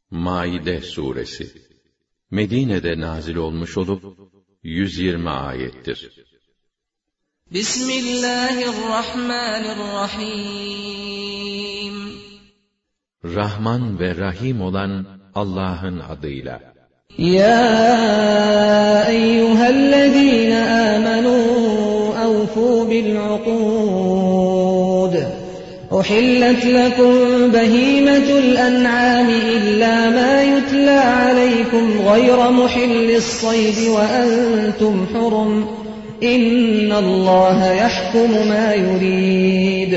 Maide suresi Medine'de nazil olmuş olup 120 ayettir. Bismillahirrahmanirrahim. Rahman ve Rahim olan Allah'ın adıyla. Ya eyyühellezîne âmenû awfû bil'ukûd. أحلت لكم بهيمة الأنعام إلا ما يتلى عليكم غير محل الصيد وأنتم حرم إن الله يحكم ما يريد.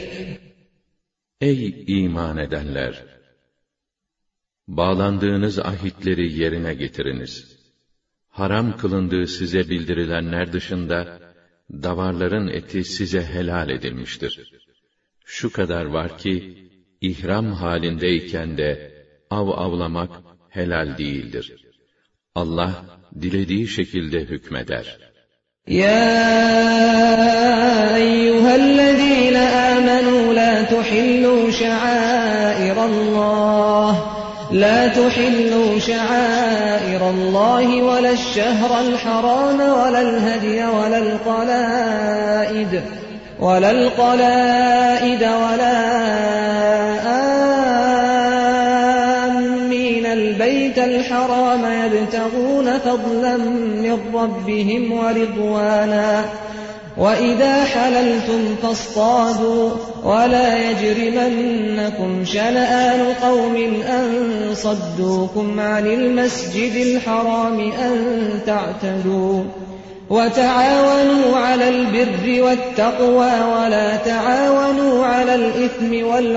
Ey iman edenler! Bağlandığınız ahitleri yerine getiriniz. Haram kılındığı size bildirilenler dışında davarların eti size helal edilmiştir. Şu kadar var ki, ihram halindeyken de av avlamak helal değildir. Allah, dilediği şekilde hükmeder. Ya eyyühellezîne âmenû lâ tuhillû şa'âirallâh لا تحلوا شعائر الله ولا الشهر الحرام ولا الهدي ولا القلائد ولا آمين البيت الحرام يبتغون فضلا من ربهم ورضوانا وإذا حللتم فاصطادوا ولا يجرمنكم شنآن قوم أن صدوكم عن المسجد الحرام أن تعتدوا وتعاونوا على البر والتقوى ولا تعاونوا على الإثم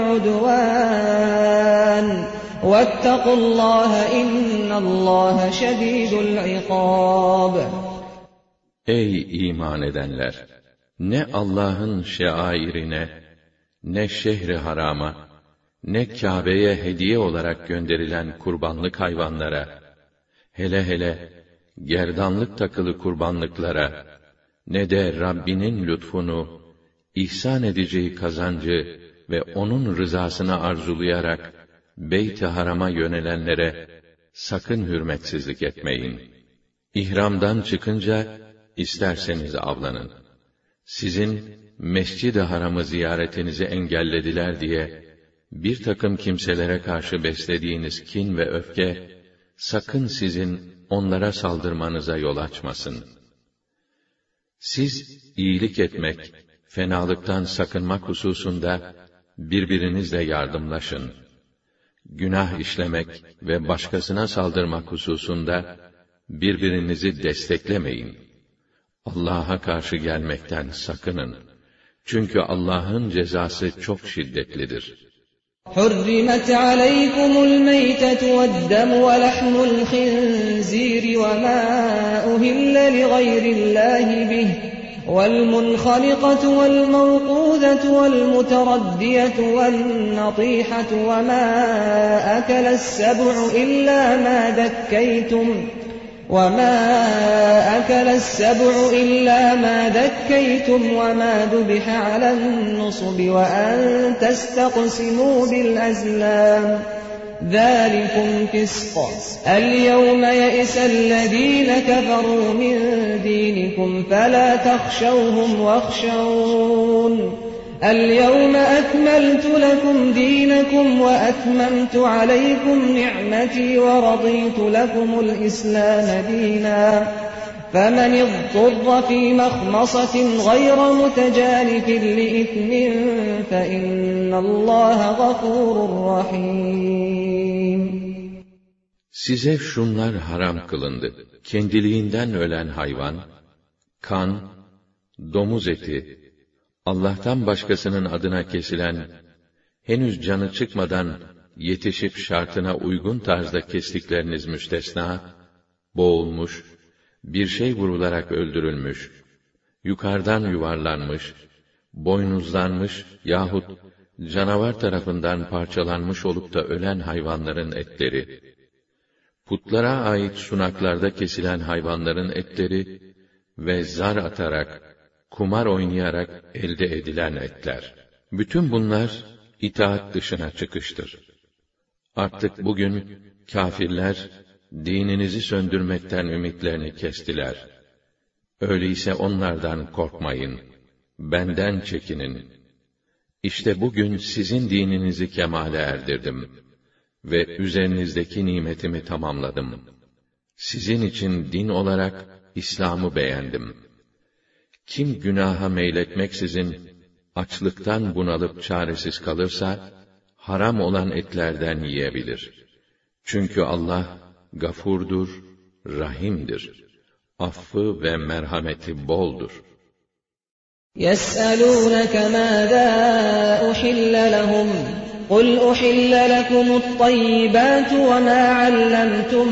والعدوان واتقوا الله إن الله شديد العقاب. Ey iman edenler! Ne Allah'ın şeairine, ne şehri harama, ne Kâbe'ye hediye olarak gönderilen kurbanlık hayvanlara, hele gerdanlık takılı kurbanlıklara, ne de Rabbinin lütfunu, ihsan edeceği kazancı ve onun rızasını arzulayarak Beyt-i Haram'a yönelenlere sakın hürmetsizlik etmeyin. İhramdan çıkınca isterseniz avlanın. Sizin Mescid-i Haram'ı ziyaretinizi engellediler diye bir takım kimselere karşı beslediğiniz kin ve öfke sakın sizin onlara saldırmanıza yol açmasın. Siz iyilik etmek, fenalıktan sakınmak hususunda birbirinizle yardımlaşın. Günah işlemek ve başkasına saldırmak hususunda birbirinizi desteklemeyin. Allah'a karşı gelmekten sakının. Çünkü Allah'ın cezası çok şiddetlidir. حرمت عليكم الميتة والدم ولحم الخنزير وما أهل لغير الله به والمنخنقة والموقوذة والمتردية والنطيحة وما أكل السبع إلا ما ذكيتم وما ذبح على النصب وأن تستقسموا بالأزلام ذلكم فسق اليوم يئس الذين كفروا من دينكم فلا تخشوهم واخشون اليوم أكملت لكم دينكم وأتممت عليكم نعمتي ورضيت لكم الإسلام دينا فمن اضطر في مخمصة غير متجانف لإثم فإن الله غفور رحيم. Size şunlar haram kılındı. Kendiliğinden ölen hayvan, kan, domuz eti, Allah'tan başkasının adına kesilen, henüz canı çıkmadan yetişip şartına uygun tarzda kestikleriniz müstesna, boğulmuş, bir şey vurularak öldürülmüş, yukarıdan yuvarlanmış, boynuzlanmış yahut canavar tarafından parçalanmış olup da ölen hayvanların etleri, putlara ait sunaklarda kesilen hayvanların etleri ve zar atarak, kumar oynayarak elde edilen etler. Bütün bunlar itaat dışına çıkıştır. Artık bugün kâfirler dininizi söndürmekten ümitlerini kestiler. Öyleyse onlardan korkmayın, benden çekinin. İşte bugün sizin dininizi kemale erdirdim ve üzerinizdeki nimetimi tamamladım. Sizin için din olarak İslam'ı beğendim. Kim günaha meyletmeksizin açlıktan bunalıp çaresiz kalırsa, haram olan etlerden yiyebilir. Çünkü Allah gafurdur, rahimdir. Affı ve merhameti boldur. يَسْأَلُونَكَ مَاذَا أُحِلَّ لَهُمْ قُلْ أُحِلَّ لَكُمُ الطَّيِّبَاتُ وَمَا عَلَّمْتُم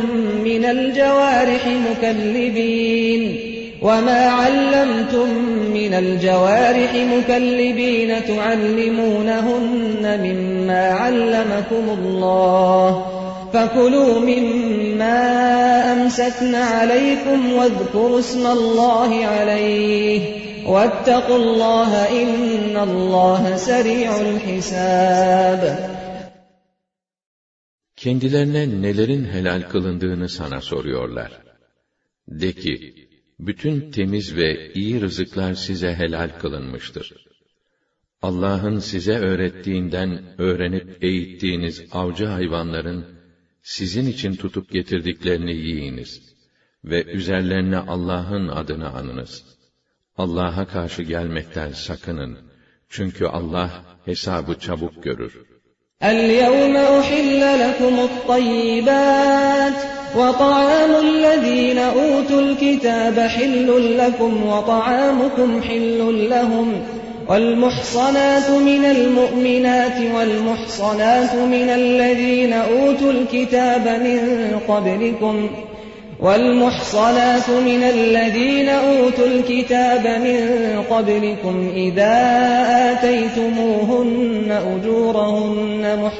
مِّنَ الْجَوَارِحِ مُكَلِّبِينَ تُعَلِّمُونَهُنَّ مِمَّا عَلَّمَكُمُ اللَّهُ فَكُلُوا مِمَّا أَمْسَكْنَ عَلَيْكُمْ وَاذْكُرُوا اسْمَ اللَّهِ عَلَيْهِ وَاتَّقُوا اللَّهَ إِنَّ اللَّهَ سَرِيعُ الْحِسَابِ. Kendilerine nelerin helal kılındığını sana soruyorlar. De ki, bütün temiz ve iyi rızıklar size helal kılınmıştır. Allah'ın size öğrettiğinden öğrenip eğittiğiniz avcı hayvanların sizin için tutup getirdiklerini yiyiniz ve üzerlerine Allah'ın adını anınız. Allah'a karşı gelmekten sakının. Çünkü Allah hesabı çabuk görür. الْيَوْمَ أُحِلَّ لَكُمُ الطَّيِّبَاتُ وَطَعَامُ الَّذِينَ أُوتُوا الْكِتَابَ حِلٌّ لَّكُمْ وَطَعَامُكُمْ حِلٌّ لَّهُمْ وَالْمُحْصَنَاتُ مِنَ الْمُؤْمِنَاتِ وَالْمُحْصَنَاتُ مِنَ الَّذِينَ أُوتُوا الْكِتَابَ مِن قَبْلِكُمْ إِذَا آتَيْتُمُوهُنَّ أُجُورَهُنَّ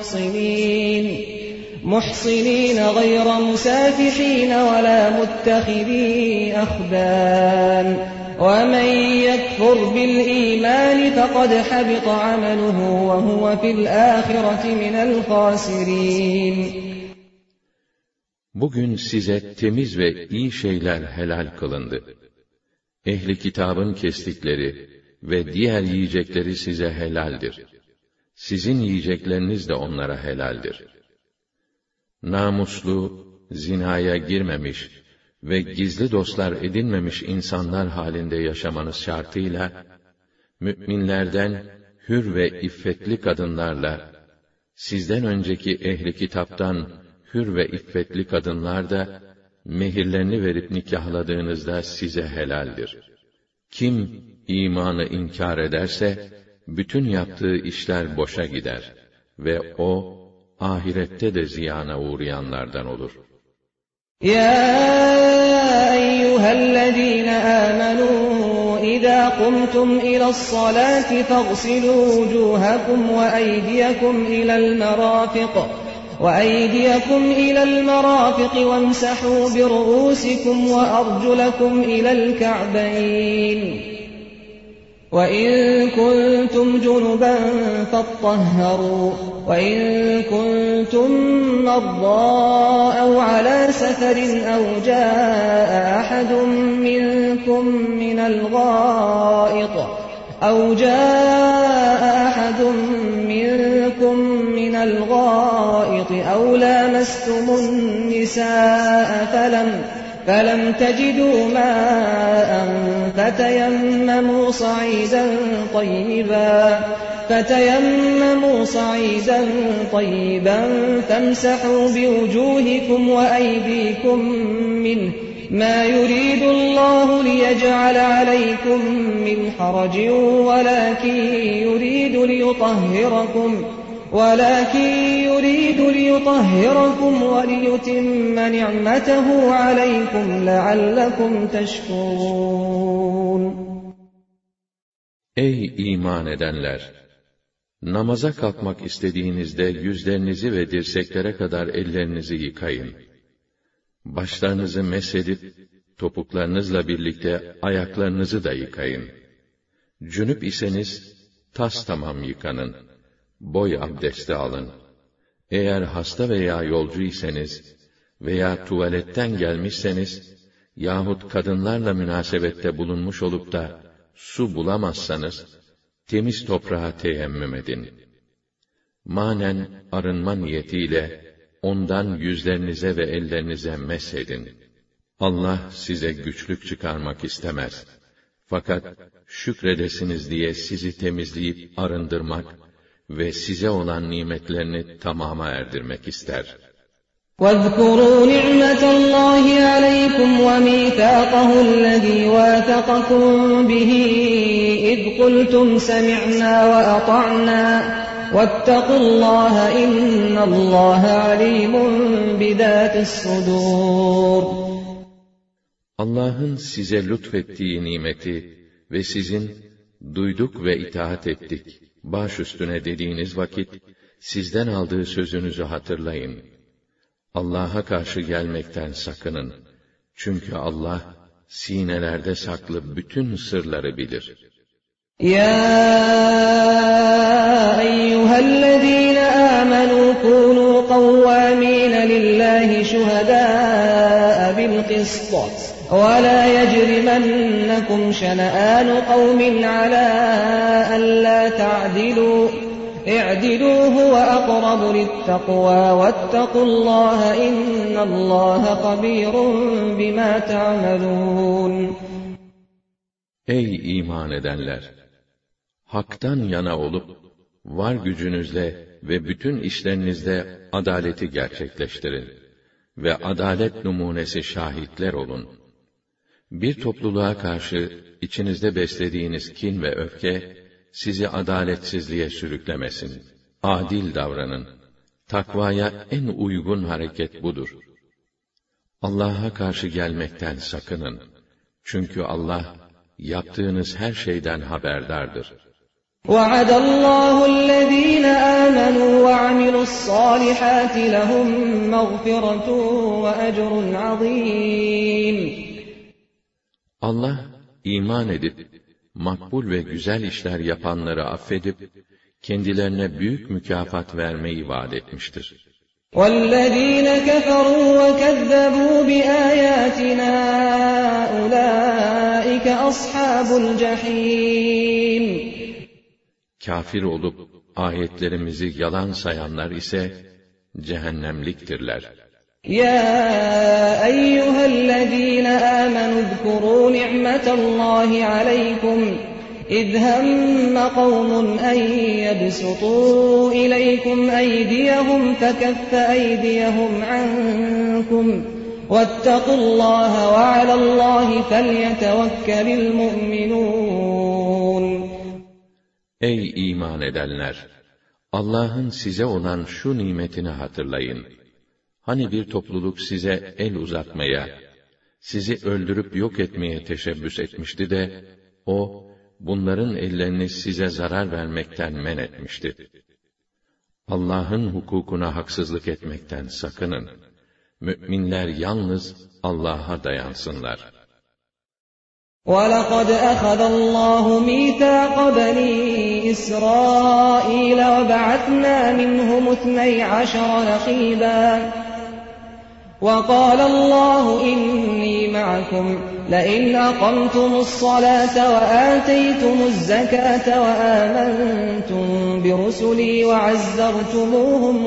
مُحْصِنِينَ غَيْرَ مُسَافِحِينَ وَلَا مُتَّخِذِي أَخْدَانٍ وَمَن يَكْفُرْ بِالْإِيمَانِ فَقَدْ حَبِطَ عَمَلُهُ وَهُوَ فِي الْآخِرَةِ مِنَ الْخَاسِرِينَ. Bugün size temiz ve iyi şeyler helal kılındı. Ehli kitabın kestikleri ve diğer yiyecekleri size helaldir. Sizin yiyecekleriniz de onlara helaldir. Namuslu, zinaya girmemiş ve gizli dostlar edinmemiş insanlar halinde yaşamanız şartıyla, mü'minlerden hür ve iffetli kadınlarla, sizden önceki ehli kitaptan hür ve iffetli kadınlar da, mehirlerini verip nikahladığınızda size helaldir. Kim imanı inkar ederse, bütün yaptığı işler boşa gider ve o, ahirette de ziyana uğrayanlardan olur. يَا أَيُّهَا الَّذِينَ آمَنُوا إِذَا قُمْتُمْ إِلَى الصَّلَاةِ فَاغْسِلُوا وُجُوهَكُمْ وَأَيْدِيَكُمْ إِلَى الْمَرَافِقِ وَامْسَحُوا بِرُءُوسِكُمْ وَأَرْجُلَكُمْ إِلَى الْكَعْبَيْنِ وَإِن كُنتُمْ جُنُبًا فَاطَّهَّرُوا وَإِن كُنتُم مَّرْضَىٰ أَوْ عَلَىٰ سَفَرٍ أَوْ جَاءَ أَحَدٌ مِّنكُم مِّنَ الْغَائِطِ أَوْ لَامَسْتُمُ النِّسَاءَ فَلَمْ تَجِدُوا مَاءً فَتَيَمَّمُوا صَعِيدًا طَيِّبًا فَامْسَحُوا بِوُجُوهِكُمْ وَأَيْدِيكُم مِّنْهُ مَا يُرِيدُ اللَّهُ لِيَجْعَلَ عَلَيْكُم مِّنْ حَرَجٍ وَلَٰكِن يُرِيدُ لِيُطَهِّرَكُمْ وَلِيُتِمَّ نِعْمَتَهُ عَلَيْكُمْ لَعَلَّكُمْ تَشْكُرُونَ. Ey iman edenler! Namaza kalkmak istediğinizde yüzlerinizi ve dirseklere kadar ellerinizi yıkayın. Başlarınızı mesedip, topuklarınızla birlikte ayaklarınızı da yıkayın. Cünüp iseniz, tastamam yıkanın. Boy abdesti alın. Eğer hasta veya yolcu iseniz veya tuvaletten gelmişseniz yahut kadınlarla münasebette bulunmuş olup da su bulamazsanız temiz toprağa teyemmüm edin. Manen arınma niyetiyle ondan yüzlerinize ve ellerinize mesedin. Allah size güçlük çıkarmak istemez. Fakat şükredesiniz diye sizi temizleyip arındırmak ve size olan nimetlerini tamama erdirmek ister. وَاذْكُرُوا نِعْمَةَ اللّٰهِ عَلَيْكُمْ وَمِيثَاقَهُ الَّذ۪ي وَاثَقَكُمْ بِهِ اِذْ قُلْتُمْ سَمِعْنَا وَأَطَعْنَا وَاتَّقُوا اللّٰهَ اِنَّ اللّٰهَ عَلِيمٌ بِذَاتِ الصُّدُورِ. Allah'ın size lütfettiği nimeti ve sizin duyduk ve itaat ettik, baş üstüne dediğiniz vakit, sizden aldığı sözünüzü hatırlayın. Allah'a karşı gelmekten sakının. Çünkü Allah, sinelerde saklı bütün sırları bilir. يَا أَيُّهَا الَّذ۪ينَ آمَنُوا كُونُوا قَوَّامِينَ لِلّٰهِ شُهَدَاءَ بِالْقِسْطِ وَلَا يَجْرِمَنَّكُمْ شَنَآنُ قَوْمٍ عَلَىٰ أَلَّا تَعْدِلُوا اعْدِلُوا هُوَ أَقْرَبُ لِلتَّقْوَىٰ وَاتَّقُوا اللّٰهَ إِنَّ اللّٰهَ خَبِيرٌ بِمَا تَعْمَلُونَ. Ey iman edenler! Hak'tan yana olup, var gücünüzle ve bütün işlerinizde adaleti gerçekleştirin ve adalet numunesi şahitler olun. Bir topluluğa karşı içinizde beslediğiniz kin ve öfke, sizi adaletsizliğe sürüklemesin. Adil davranın. Takvaya en uygun hareket budur. Allah'a karşı gelmekten sakının. Çünkü Allah, yaptığınız her şeyden haberdardır. وَعَدَ اللّٰهُ الَّذ۪ينَ آمَنُوا وَعَمِلُوا الصَّالِحَاتِ لَهُمْ مَغْفِرَةٌ وَأَجْرٌ عَظ۪يمٌ. Allah, iman edip, makbul ve güzel işler yapanları affedip, kendilerine büyük mükafat vermeyi vaat etmiştir. وَالَّذ۪ينَ كَفَرُوا وَكَذَّبُوا بِآيَاتِنَا أُولَٰئِكَ أَصْحَابُ الْجَح۪يمِ. Kafir olup, ayetlerimizi yalan sayanlar ise, cehennemliktirler. يَا أَيُّهَا الَّذ۪ينَ آمَنُوا اذْكُرُوا نِعْمَةَ اللّٰهِ عَلَيْكُمْ إِذْ هَمَّ قَوْمٌ أَنْ يَبْسُطُوا إِلَيْكُمْ أَيْدِيَهُمْ فَكَفَّ أَيْدِيَهُمْ عَنْكُمْ وَاتَّقُوا اللّٰهَ وَعَلَى اللّٰهِ فَلْيَتَوَكَّلِ الْمُؤْمِنُونَ. Ey iman edenler! Allah'ın size olan şu nimetini hatırlayın. Hani bir topluluk size el uzatmaya, sizi öldürüp yok etmeye teşebbüs etmişti de, o, bunların ellerini size zarar vermekten men etmişti. Allah'ın hukukuna haksızlık etmekten sakının. Mü'minler yalnız Allah'a dayansınlar. وَلَقَدْ أَخَذَ اللّٰهُ مِيثَاقَ بَنِي إِسْرَائِيلَ وَبَعَثْنَا مِنْهُمُ 12 نَقِيبًا وَقَالَ اللّٰهُ إِنِّي مَعَكُمْ لَئِنْ أَقَمْتُمُ الصَّلَاةَ وَآتَيْتُمُ الزَّكَاةَ وَآمَنْتُمْ بِرُسُلِي وَعَزَّرْتُمُوهُمْ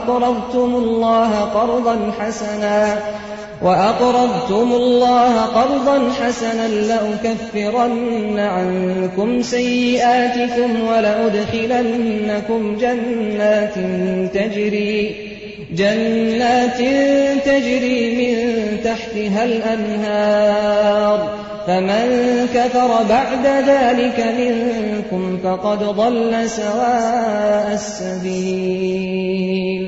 وَأَقْرَضْتُمُ اللّٰهَ قَرْضًا حَسَنًا لَأُكَفِّرَنَّ عَنْكُمْ سَيِّئَاتِكُمْ وَلَأُدْخِلَنَّكُمْ جَنَّاتٍ تَجْرِي مِنْ تَحْتِهَا الْأَنْهَارُ فَمَنْ كَفَرَ بَعْدَ ذَٰلِكَ مِنْكُمْ فَقَدْ ضَلَّ سَوَاءَ السَّبِيلِ.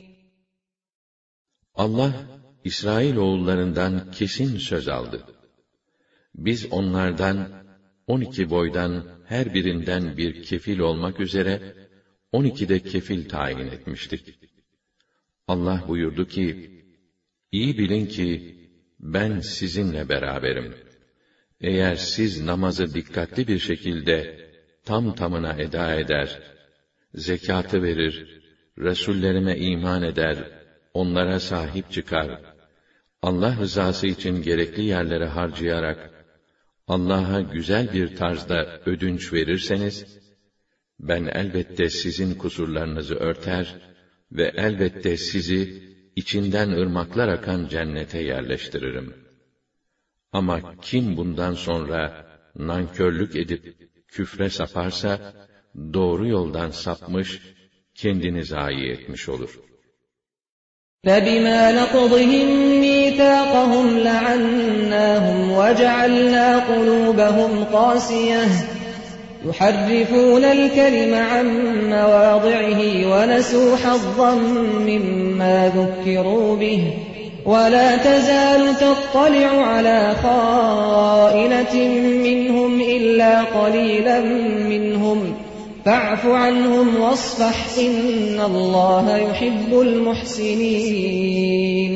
Allah, İsrailoğullarından kesin söz aldı. Biz onlardan 12 boydan her birinden bir kefil olmak üzere 12 de kefil tayin etmiştik. Allah buyurdu ki, İyi bilin ki ben sizinle beraberim. Eğer siz namazı dikkatli bir şekilde tam tamına eda eder, zekatı verir Resullerime iman eder, onlara sahip çıkar, Allah rızası için gerekli yerlere harcayarak, Allah'a güzel bir tarzda ödünç verirseniz, ben elbette sizin kusurlarınızı örter ve elbette sizi içinden ırmaklar akan cennete yerleştiririm. Ama kim bundan sonra nankörlük edip küfre saparsa, doğru yoldan sapmış, kendini zayi etmiş olur. فَبِمَا نَقْضِهِم مِّيثَاقَهُمْ لَعَنَّاهُمْ وَجَعَلْنَا قُلُوبَهُمْ قَاسِيَةً يُحَرِّفُونَ الْكَلِمَ عَن مَّوَاضِعِهِ وَنَسُوا حَظًّا مِّمَّا ذُكِّرُوا بِهِ وَلَا تَزَالُ تَطَّلِعُ عَلَىٰ خَائِنَةٍ مِّنْهُمْ إِلَّا قَلِيلًا مِّنْهُمْ فَاعْفُ عَنْهُمْ وَاصْفَحْ إِنَّ اللّٰهَ يُحِبُّ الْمُحْسِنِينَ.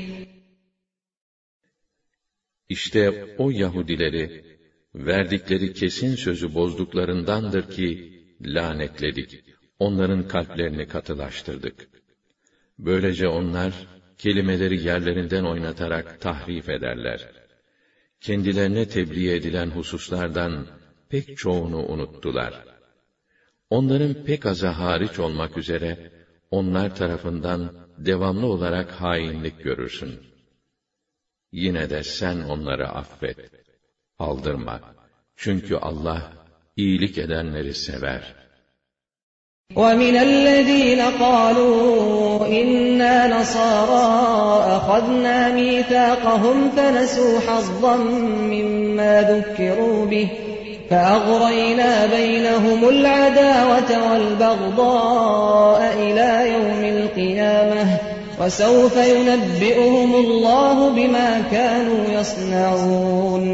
İşte o Yahudileri, verdikleri kesin sözü bozduklarındandır ki, lanetledik. Onların kalplerini katılaştırdık. Böylece onlar, kelimeleri yerlerinden oynatarak tahrif ederler. Kendilerine tebliğ edilen hususlardan pek çoğunu unuttular. Onların pek azı hariç olmak üzere, onlar tarafından devamlı olarak hainlik görürsün. Yine de sen onları affet, aldırma. Çünkü Allah, iyilik edenleri sever. وَمِنَ الَّذِينَ قَالُوا إِنَّا نَصَارَىٰ أَخَذْنَا مِيثَاقَهُمْ فَنَسُوا حَظًّا مِّمَّا ذُكِّرُوا بِهِ فَأَغْرَيْنَا بَيْنَهُمُ الْعَدَاوَةَ وَالْبَغْضَاءَ إِلَىٰ يَوْمِ الْقِيَامَةِ وَسَوْفَ يُنَبِّئُهُمُ اللّٰهُ بِمَا كَانُوا يَصْنَعُونَ.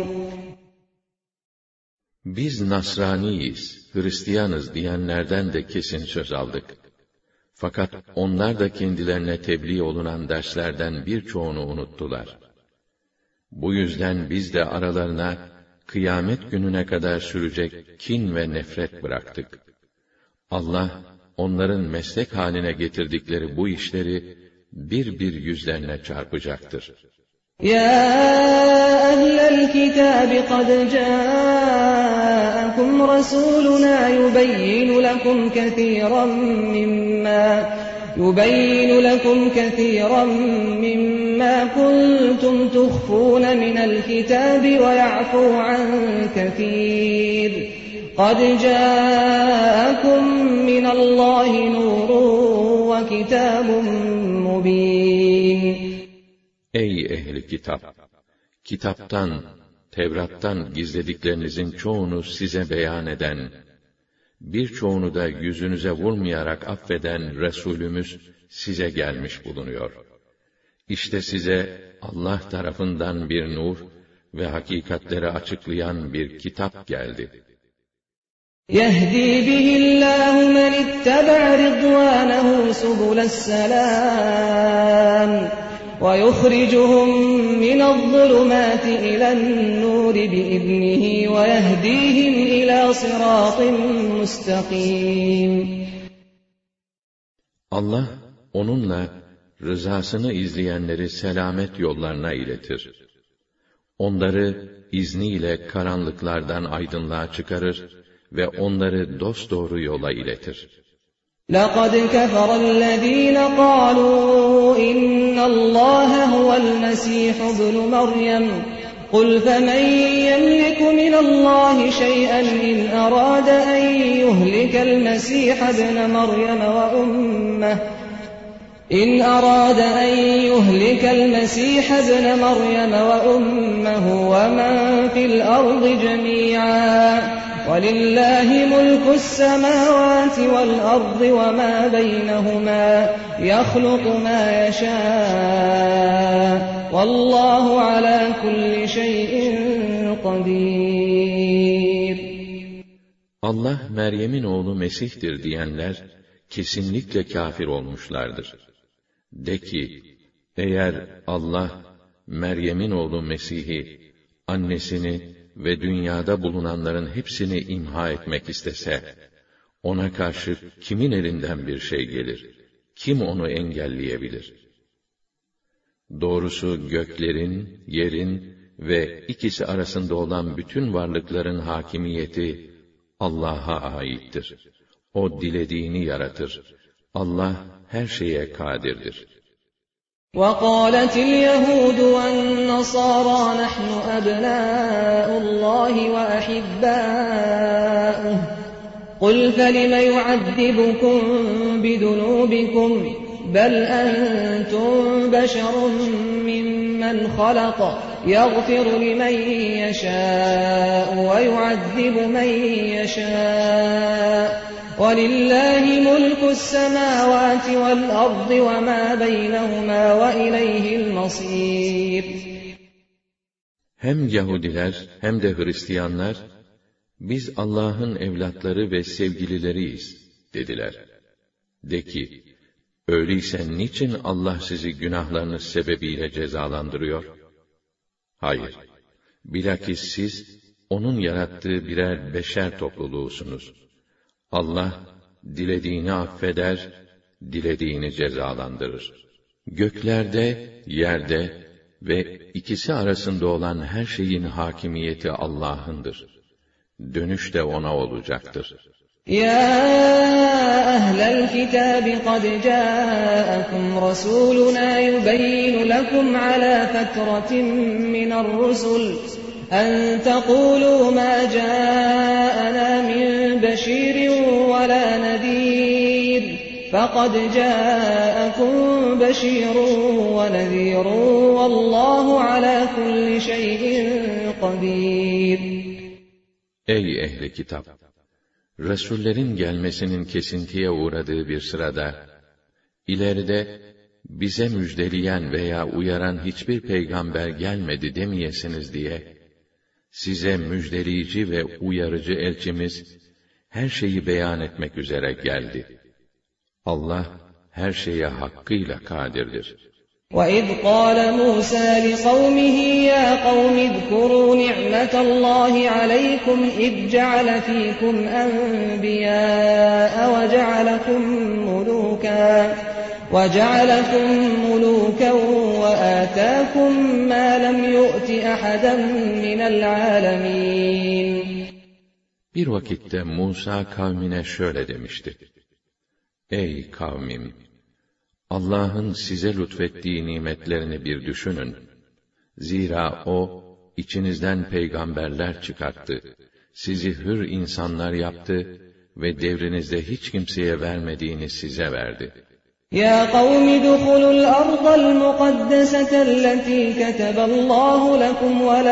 Biz Nasraniyiz, Hristiyanız diyenlerden de kesin söz aldık. Fakat onlar da kendilerine tebliğ olunan derslerden birçoğunu unuttular. Bu yüzden biz de aralarına kıyamet gününe kadar sürecek kin ve nefret bıraktık. Allah, onların meslek haline getirdikleri bu işleri bir bir yüzlerine çarpacaktır. يَا أَهْلَ الْكِتَابِ قَدْ جَاءَكُمْ رَسُولُنَا يُبَيِّنُ لَكُمْ كَثِيرًا مِّمَّا كُنتُمْ تُخْفُونَ مِنَ الْكِتَابِ وَيَعْفُو عَن كَثِيرٍ قَدْ جَاءَكُم مِّنَ اللّٰهِ نُورٌ وَكِتَابٌ مُّبِينٌ. Ey ehli kitap! Kitaptan, Tevrat'tan gizlediklerinizin çoğunu size beyan eden, birçoğunu da yüzünüze vurmayarak affeden Resulümüz size gelmiş bulunuyor. İşte size Allah tarafından bir nur ve hakikatleri açıklayan bir kitap geldi. يَهْدِي بِهِ اللّٰهُ مَنِ اتَّبَعَ رِضْوَانَهُ سُبُلَ السَّلَامِ وَيُخْرِجُهُم مِّنَ الظُّلُمَاتِ إِلَى النُّورِ بِإِذْنِهِ وَيَهْدِيهِمْ إِلَى صِرَاطٍ مُّسْتَقِيمٍ. Allah, onunla rızasını izleyenleri selamet yollarına iletir. Onları izniyle karanlıklardan aydınlığa çıkarır ve onları dosdoğru yola iletir. لَقَدْ كَفَرَ الَّذ۪ينَ قَالُوا اِنَّ اللّٰهَ هُوَ الْمَس۪يحُ ابْنُ مَرْيَمَ قُلْ فَمَنْ يَمْلِكُ مِنَ اللّٰهِ شَيْئًا إِنْ أَرَادَ أَنْ يُهْلِكَ الْمَس۪يحَ ابْنَ مَرْيَمَ وَأُمَّهُ وَمَنْ فِي الْأَرْضِ جَمِيعًا وَلِلَّهِ مُلْكُ السَّمَاوَاتِ وَالْأَرْضِ وَمَا بَيْنَهُمَا يَخْلُقُ مَا يَشَاءُ وَاللّٰهُ عَلَى كُلِّ شَيْءٍ قَدِيرٌ. Allah Meryem'in oğlu Mesih'tir diyenler kesinlikle kâfir olmuşlardır. De ki, eğer Allah Meryem'in oğlu Mesih'i, annesini ve dünyada bulunanların hepsini imha etmek istese, ona karşı kimin elinden bir şey gelir? kim onu engelleyebilir? Doğrusu göklerin, yerin ve ikisi arasında olan bütün varlıkların hakimiyeti Allah'a aittir. O dilediğini yaratır. Allah her şeye kadirdir. وَقَالَتِ الْيَهُودُ وَالنَّصَارَى نَحْنُ أَبْنَاءُ اللَّهِ وَأَحِبَّاؤُهُ قُلْ فَلِمَ يُعَذِّبُكُم بِذُنُوبِكُمْ بَلْ أَنتُم بَشَرٌ مِّمَّنْ خَلَقَ يَغْفِرُ لِمَن يَشَاءُ وَيُعَذِّبُ مَن يَشَاءُ وَلِلَّهِ مُلْكُ السَّمَاوَاتِ وَالْأَرْضِ وَمَا بَيْنَهُمَا وَإِلَيْهِ الْمَصِيرُ. Hem Yahudiler hem de Hristiyanlar, biz Allah'ın evlatları ve sevgilileriyiz dediler. De ki, öyleyse niçin Allah sizi günahlarınız sebebiyle cezalandırıyor? Hayır, bilakis siz, onun yarattığı birer beşer topluluğusunuz. Allah, dilediğini affeder, dilediğini cezalandırır. Göklerde, yerde ve ikisi arasında olan her şeyin hakimiyeti Allah'ındır. Dönüş de ona olacaktır. يا أهل الكتاب قد جاءكم رسولنا يبين لكم على فترة من الرسل أن تقولوا ما جاءنا من بشير ولا نذير فقد جاءكم بشير ونذير والله على كل شيء قدير. Ey ehli kitap! Resullerin gelmesinin kesintiye uğradığı bir sırada, ileride bize müjdeleyen veya uyaran hiçbir peygamber gelmedi demeyesiniz diye, size müjdeleyici ve uyarıcı elçimiz, her şeyi beyan etmek üzere geldi. Allah, her şeye hakkıyla kadirdir. وَإِذْ قَالَ مُوسَى لِقَوْمِهِ يَا قَوْمِ اذْكُرُوا نِعْمَةَ اللَّهِ عَلَيْكُمْ إِذْ جَعَلَ فِيكُمْ أَنْبِيَاءَ وَجَعَلَكُمْ مُلُوكًا وَآتَاكُمْ مَا لَمْ يُؤْتِ أَحَدًا مِنَ الْعَالَمِينَ. Bir vakitte Musa kavmine şöyle demişti: Ey kavmim! Allah'ın size lütfettiği nimetlerini bir düşünün. Zira O, içinizden peygamberler çıkarttı. Sizi hür insanlar yaptı ve devrinizde hiç kimseye vermediğini size verdi. يَا قَوْمِ ادْخُلُوا الْأَرْضَ الْمُقَدَّسَةَ الَّتِي كَتَبَ اللَّهُ لَكُمْ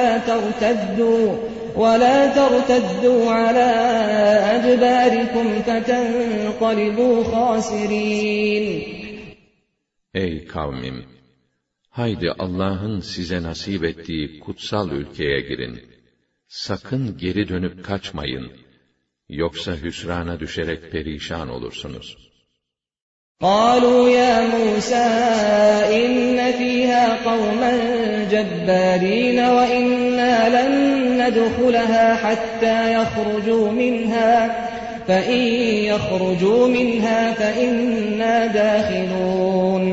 وَلَا تَرْتَدُّوا عَلَى أَدْبَارِكُمْ فَتَنْقَلِبُوا خَاسِرِينَ. Ey kavmim! Haydi Allah'ın size nasip ettiği kutsal ülkeye girin. Sakın geri dönüp kaçmayın. Yoksa hüsrana düşerek perişan olursunuz. قَالُوا يَا مُوسَى إِنَّ فِيهَا قَوْمًا جَبَّارِينَ وَإِنَّا لَن نَّدْخُلَهَا حَتَّى يَخْرُجُوا مِنْهَا فَإِن يَخْرُجُوا مِنْهَا فَإِنَّا دَاخِلُونَ.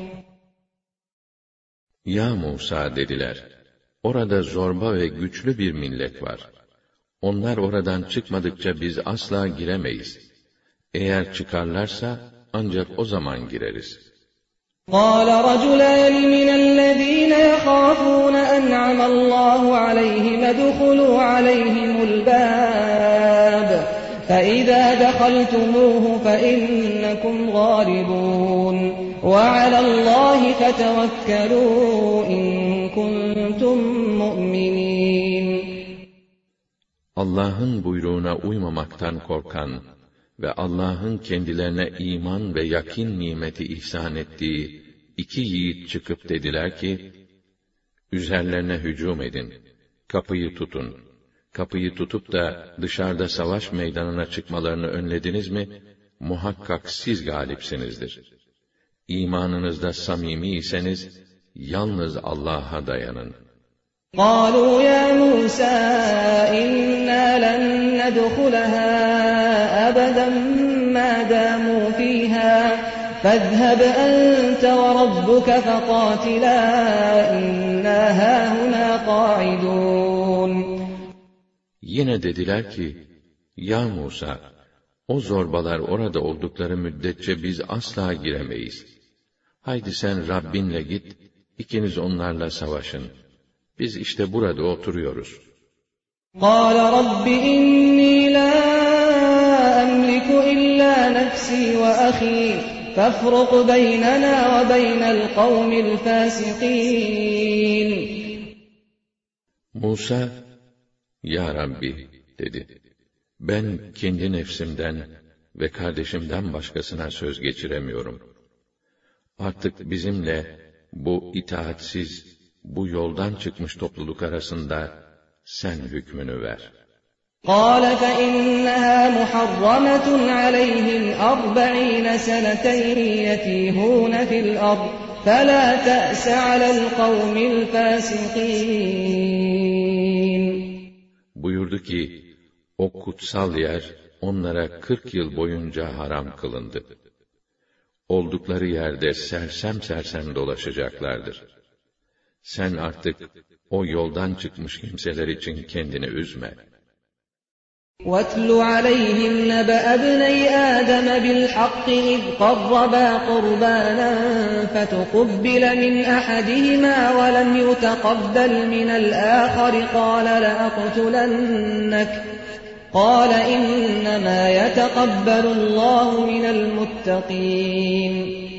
Ya Musa dediler, orada zorba ve güçlü bir millet var. Onlar oradan çıkmadıkça biz asla giremeyiz. Eğer çıkarlarsa ancak o zaman gireriz. قَالَ رَجُلَانِ مِنَ الَّذِينَ يَخَافُونَ أَنْعَمَ اللَّهُ عَلَيْهِمْ ادْخُلُوا عَلَيْهِمُ الْبَابَ فَإِذَا دَخَلْتُمُوهُ فَإِنَّكُمْ غَالِبُونَ وَعَلَى اللَّهِ فَتَوَكَّلُوا إِن كُنتُم مُّؤْمِنِينَ. Allah'ın buyruğuna uymamaktan korkan ve Allah'ın kendilerine iman ve yakin nimeti ihsan ettiği iki yiğit çıkıp dediler ki, üzerlerine hücum edin, kapıyı tutun. Kapıyı tutup da dışarıda savaş meydanına çıkmalarını önlediniz mi, muhakkak siz galipsinizdir. İmanınızda samimi iseniz, yalnız Allah'a dayanın. قَالُوا يَا مُوسَى إِنَّا لَن نَّدْخُلَهَا أَبَدًا مَّا دَامُوا فِيهَا فَاذْهَبْ أَنْتَ وَرَبُّكَ فَقَاتِلَا إِنَّا هَاهُنَا قَاعِدُونَ. Yine dediler ki, ya Musa, o zorbalar orada oldukları müddetçe biz asla giremeyiz. Haydi sen Rabbinle git, ikiniz onlarla savaşın. Biz işte burada oturuyoruz. قَالَ رَبِّ إِنِّي لَا أَمْلِكُ إِلَّا نَفْسِي وَأَخِي فَافْرُقْ بَيْنَنَا وَبَيْنَ الْقَوْمِ الْفَاسِقِينَ. Musa, ya Rabbi dedi, ben kendi nefsimden ve kardeşimden başkasına söz geçiremiyorum. Artık bizimle bu itaatsiz, bu yoldan çıkmış topluluk arasında sen hükmünü ver. قَالَ فَإِنَّهَا مُحَرَّمَةٌ عَلَيْهِمْ 40 سَنَةً يَتِيهُونَ فِي الْأَرْضِ فَلَا تَأْسَ عَلَى الْقَوْمِ الْفَاسِقِينَ. Buyurdu ki, o kutsal yer onlara 40 yıl boyunca haram kılındı. Oldukları yerde sersem sersem dolaşacaklardır. Sen artık o yoldan çıkmış kimseler için kendini üzme. وَاتْلُ عَلَيْهِمْ نَبَأَ ابْنَيْ آدَمَ بِالْحَقِّ إِذْ قَرَّبَا قُرْبَانًا فَتُقُبِّلَ مِنْ أَحَدِهِمَا وَلَمْ يُتَقَبَّلْ مِنَ الْآخَرِ قَالَ لَأَقْتُلَنَّكَ قَالَ إِنَّمَا يَتَقَبَّلُ اللّٰهُ مِنَ الْمُتَّقِينَ.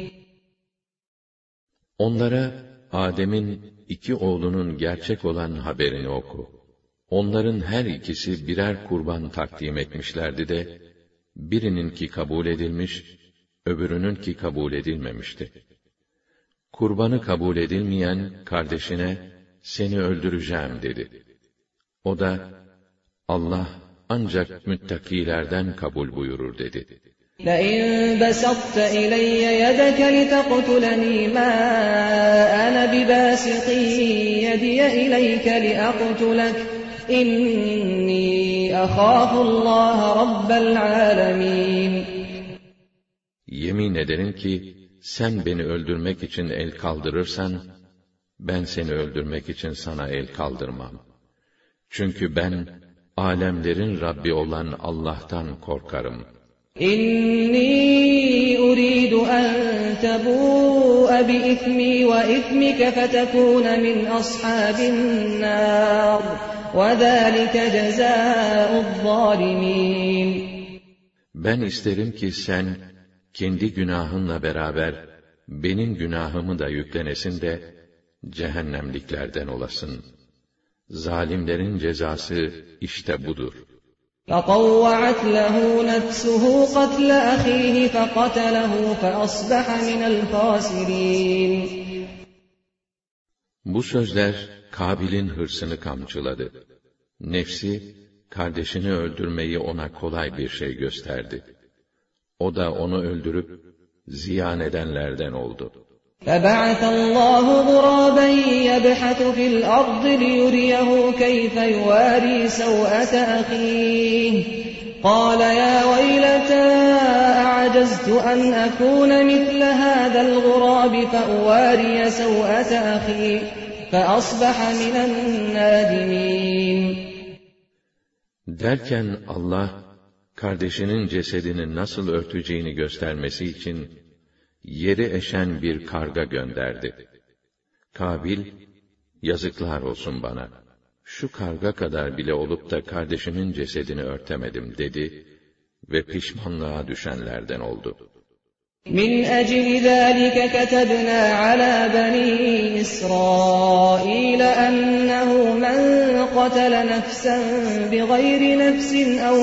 Onlara Adem'in 2 oğlunun gerçek olan haberini oku. Onların her ikisi birer kurban takdim etmişlerdi de, birininki kabul edilmiş, öbürününki kabul edilmemişti. Kurbanı kabul edilmeyen kardeşine, seni öldüreceğim dedi. O da, Allah ancak müttakilerden kabul buyurur dedi. لَئِنْ بَسَطْتَ إِلَيَّ يَدَكَ لِتَقْتُلَنِي مَا أَنَا بِبَاسِطٍ يَدِيَ إِلَيْكَ لِأَقْتُلَكَ إِنِّي أَخَافُ اللّٰهَ رَبَّ الْعَالَمِينَ. Yemin ederim ki, sen beni öldürmek için el kaldırırsan, ben seni öldürmek için sana el kaldırmam. Çünkü ben, alemlerin Rabbi olan Allah'tan korkarım. İnni uridu en tebu'a bi ismi ve ismike fetekûne min ashabin nâr ve zâlike cezâu'z-zâlimîn. Ben isterim ki sen, kendi günahınla beraber, benim günahımı da yüklenesin de, cehennemliklerden olasın. Zalimlerin cezası işte budur. فَطَوَّعَتْ لَهُ نَفْسُهُ قَتْلَ أَخِيهِ فَقَتَلَهُ فَأَصْبَحَ مِنَ الْخَاسِرِينَ. Bu sözler Kabil'in hırsını kamçıladı. Nefsi, kardeşini öldürmeyi ona kolay bir şey gösterdi. O da onu öldürüp ziyan edenlerden oldu. فَبَعَثَ اللّٰهُ غُرَابًا يَبْحَثُ فِي الْأَرْضِ لِيُرِيَهُ كَيْفَ يُوَارِي سَوْءَةَ أَخِيهِ قَالَ يَا وَيْلَتَا أَعَجَزْتُ أَنْ أَكُونَ مِثْلَ هَذَا الْغُرَابِ فَأُوَارِيَ سَوْءَةَ أَخِي فَأَصْبَحَ مِنَ النَّادِمِينَ. Derken Allah, kardeşinin cesedini nasıl örteceğini göstermesi için, yeri eşen bir karga gönderdi. Kabil, yazıklar olsun bana, şu karga kadar bile olup da kardeşimin cesedini örtemedim dedi ve pişmanlığa düşenlerden oldu. مِنْ أَجْلِ ذَٰلِكَ كَتَبْنَا عَلَى بَنِي إِسْرَائِيلَ أَنَّهُ مَنْ قَتَلَ نَفْسًا بِغَيْرِ نَفْسٍ أَوْ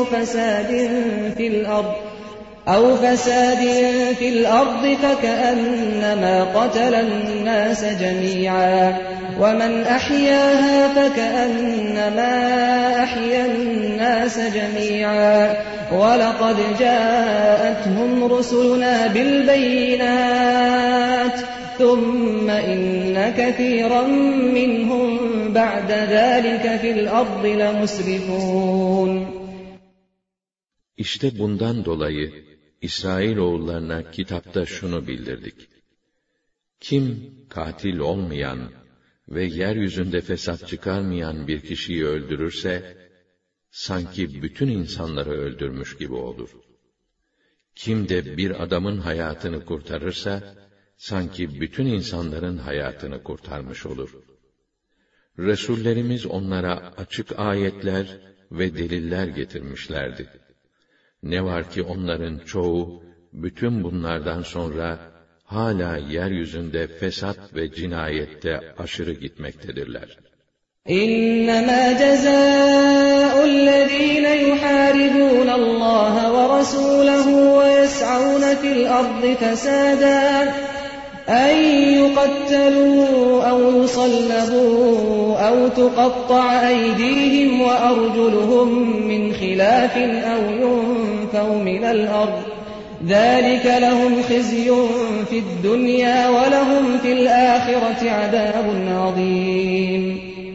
فَسَادٍ فِي الْأَرْضِ فَكَأَنَّمَا قَتَلَ النَّاسَ جَمِيعًا وَمَنْ أَحْيَاهَا فَكَأَنَّمَا أَحْيَا النَّاسَ جَمِيعًا وَلَقَدْ جَاءَتْهُمْ رُسُلُنَا بِالْبَيِّنَاتِ ثُمَّ إِنَّ كَثِيرًا مِّنْهُمْ بَعْدَ ذَٰلِكَ فِي الْأَرْضِ لَمُسْرِفُونَ. İşte bundan dolayı İsrailoğullarına kitapta şunu bildirdik. Kim katil olmayan ve yeryüzünde fesat çıkarmayan bir kişiyi öldürürse, sanki bütün insanları öldürmüş gibi olur. Kim de bir adamın hayatını kurtarırsa, sanki bütün insanların hayatını kurtarmış olur. Resullerimiz onlara açık ayetler ve deliller getirmişlerdi. Ne var ki onların çoğu, bütün bunlardan sonra, hala yeryüzünde fesat ve cinayette aşırı gitmektedirler. إنما جزاء الذين يحاربون الله ورسوله ويسعون في الأرض فسادا أن يقتلوا أو يصلبوا أو تقطع أيديهم وأرجلهم من خلاف أو ينفوا من الأرض ذلك لهم خزي في الدنيا ولهم في الآخرة عذاب عظيم.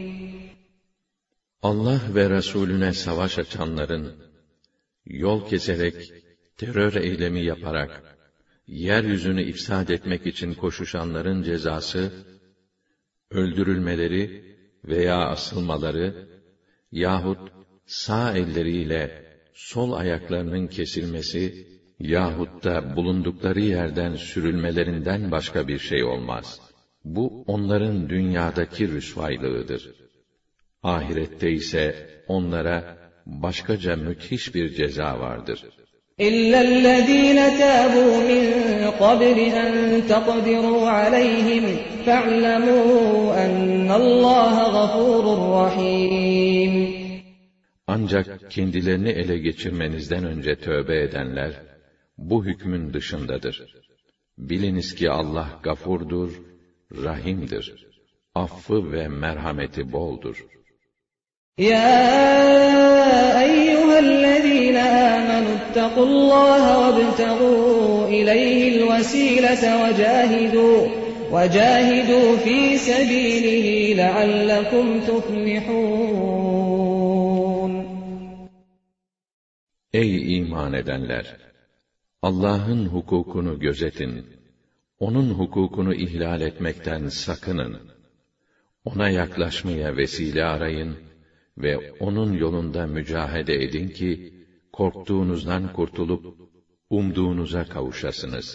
Allah ve Resulüne savaş açanların, yol keserek, terör eylemi yaparak, yeryüzünü ifsad etmek için koşuşanların cezası, öldürülmeleri veya asılmaları yahut sağ elleriyle sol ayaklarının kesilmesi yahut da bulundukları yerden sürülmelerinden başka bir şey olmaz. Bu onların dünyadaki rüsvaylığıdır. Ahirette ise onlara başkaca müthiş bir ceza vardır. إِلَّا الَّذ۪ينَ تَابُوا مِنْ قَبْلِ أَنْ تَقْدِرُوا عَلَيْهِمْ فَاعْلَمُوا أَنَّ اللّٰهَ غَفُورٌ رَحِيمٌ. Ancak kendilerini ele geçirmenizden önce tövbe edenler, bu hükmün dışındadır. Biliniz ki Allah gafurdur, rahimdir. Affı ve merhameti boldur. يَا أَيُّهَا الَّذ۪ينَ آمَنُوا اتَّقُوا اللّٰهَ وَابْتَغُوا إِلَيْهِ الْوَسِيلَةَ وَجَاهِدُوا ف۪ي سَب۪يلِهِ لَعَلَّكُمْ تُفْلِحُونَ. Ey iman edenler! Allah'ın hukukunu gözetin, onun hukukunu ihlal etmekten sakının. Ona yaklaşmaya vesile arayın ve onun yolunda mücahede edin ki, korktuğunuzdan kurtulup, umduğunuza kavuşasınız.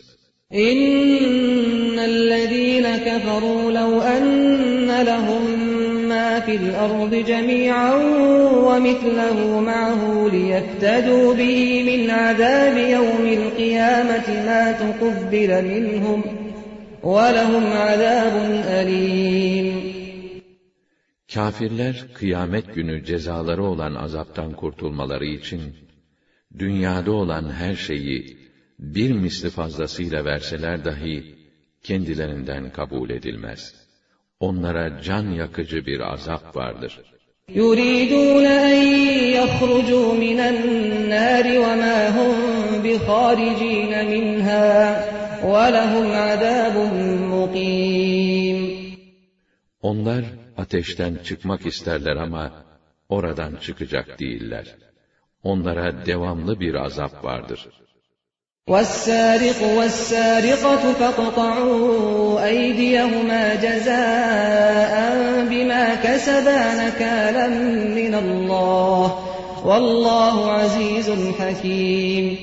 İnnellezîne keferû lev enne lehum mâ fil ardı cemî'an ve mitlehu ma'ahu liyeftedû bihi min azâbi yevmil kıyâmeti mâ tukubbile minhum ve lehum azâbun elîm. Kâfirler, kıyamet günü cezaları olan azaptan kurtulmaları için, dünyada olan her şeyi, bir misli fazlasıyla verseler dahi, kendilerinden kabul edilmez. Onlara can yakıcı bir azap vardır. يُرِيدُونَ أَنْ يَخْرُجُوا مِنَ النَّارِ وَمَا هُمْ بِخَارِجِينَ مِنْهَا وَلَهُمْ عَذَابٌ مُقِيمٌ. Onlar, ateşten çıkmak isterler ama, oradan çıkacak değiller. Onlara devamlı bir azap vardır. وَالسَّارِقُ وَالسَّارِقَةُ فَاقْطَعُوا أَيْدِيَهُمَا جَزَاءً بِمَا كَسَبَا نَكَالًا مِنَ اللّٰهِ وَاللّٰهُ عَز۪يزٌ حَك۪يمٌ.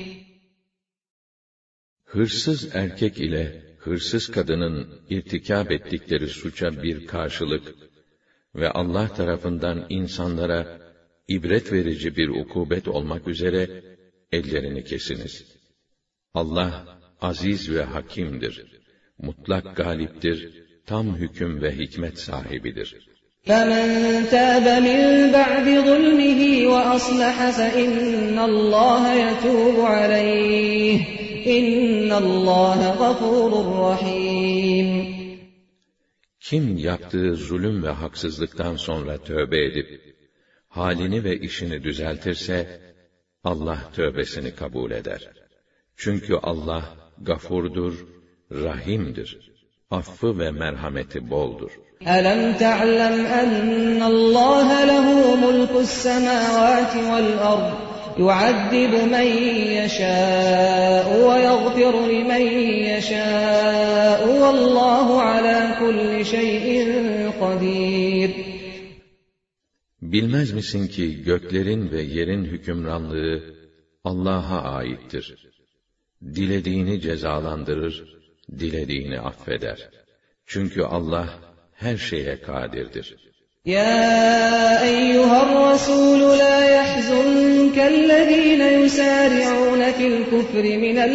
Hırsız erkek ile hırsız kadının irtikâb ettikleri suça bir karşılık ve Allah tarafından insanlara ibret verici bir ukubet olmak üzere ellerini kesiniz. Allah aziz ve hakimdir. Mutlak galiptir, tam hüküm ve hikmet sahibidir. فَمَنْ تَابَ مِنْ بَعْدِ ظُلْمِهِ وَأَصْلَحَ فَإِنَّ اللّٰهَ يَتُوبُ عَلَيْهِ إِنَّ اللّٰهَ غَفُورٌ رَحِيمٌ. Kim yaptığı zulüm ve haksızlıktan sonra tövbe edip, halini ve işini düzeltirse, Allah tövbesini kabul eder. Çünkü Allah gafurdur, rahimdir. Affı ve merhameti boldur. أَلَمْ تَعْلَمْ أَنَّ اللّٰهَ لَهُ مُلْكُ السَّمَاوَاتِ وَالْأَرْضِ يُعَذِّبُ مَن يَشَاءُ وَيَغْفِرُ لِمَن يَشَاءُ وَاللّٰهُ عَلَى كُلِّ شَيْءٍ قَدِيرٌ. Bilmez misin ki göklerin ve yerin hükümranlığı Allah'a aittir. Dilediğini cezalandırır, dilediğini affeder. Çünkü Allah her şeye kadirdir. يا أيها الرسول لا يحزنك الذين يسارعون في الكفر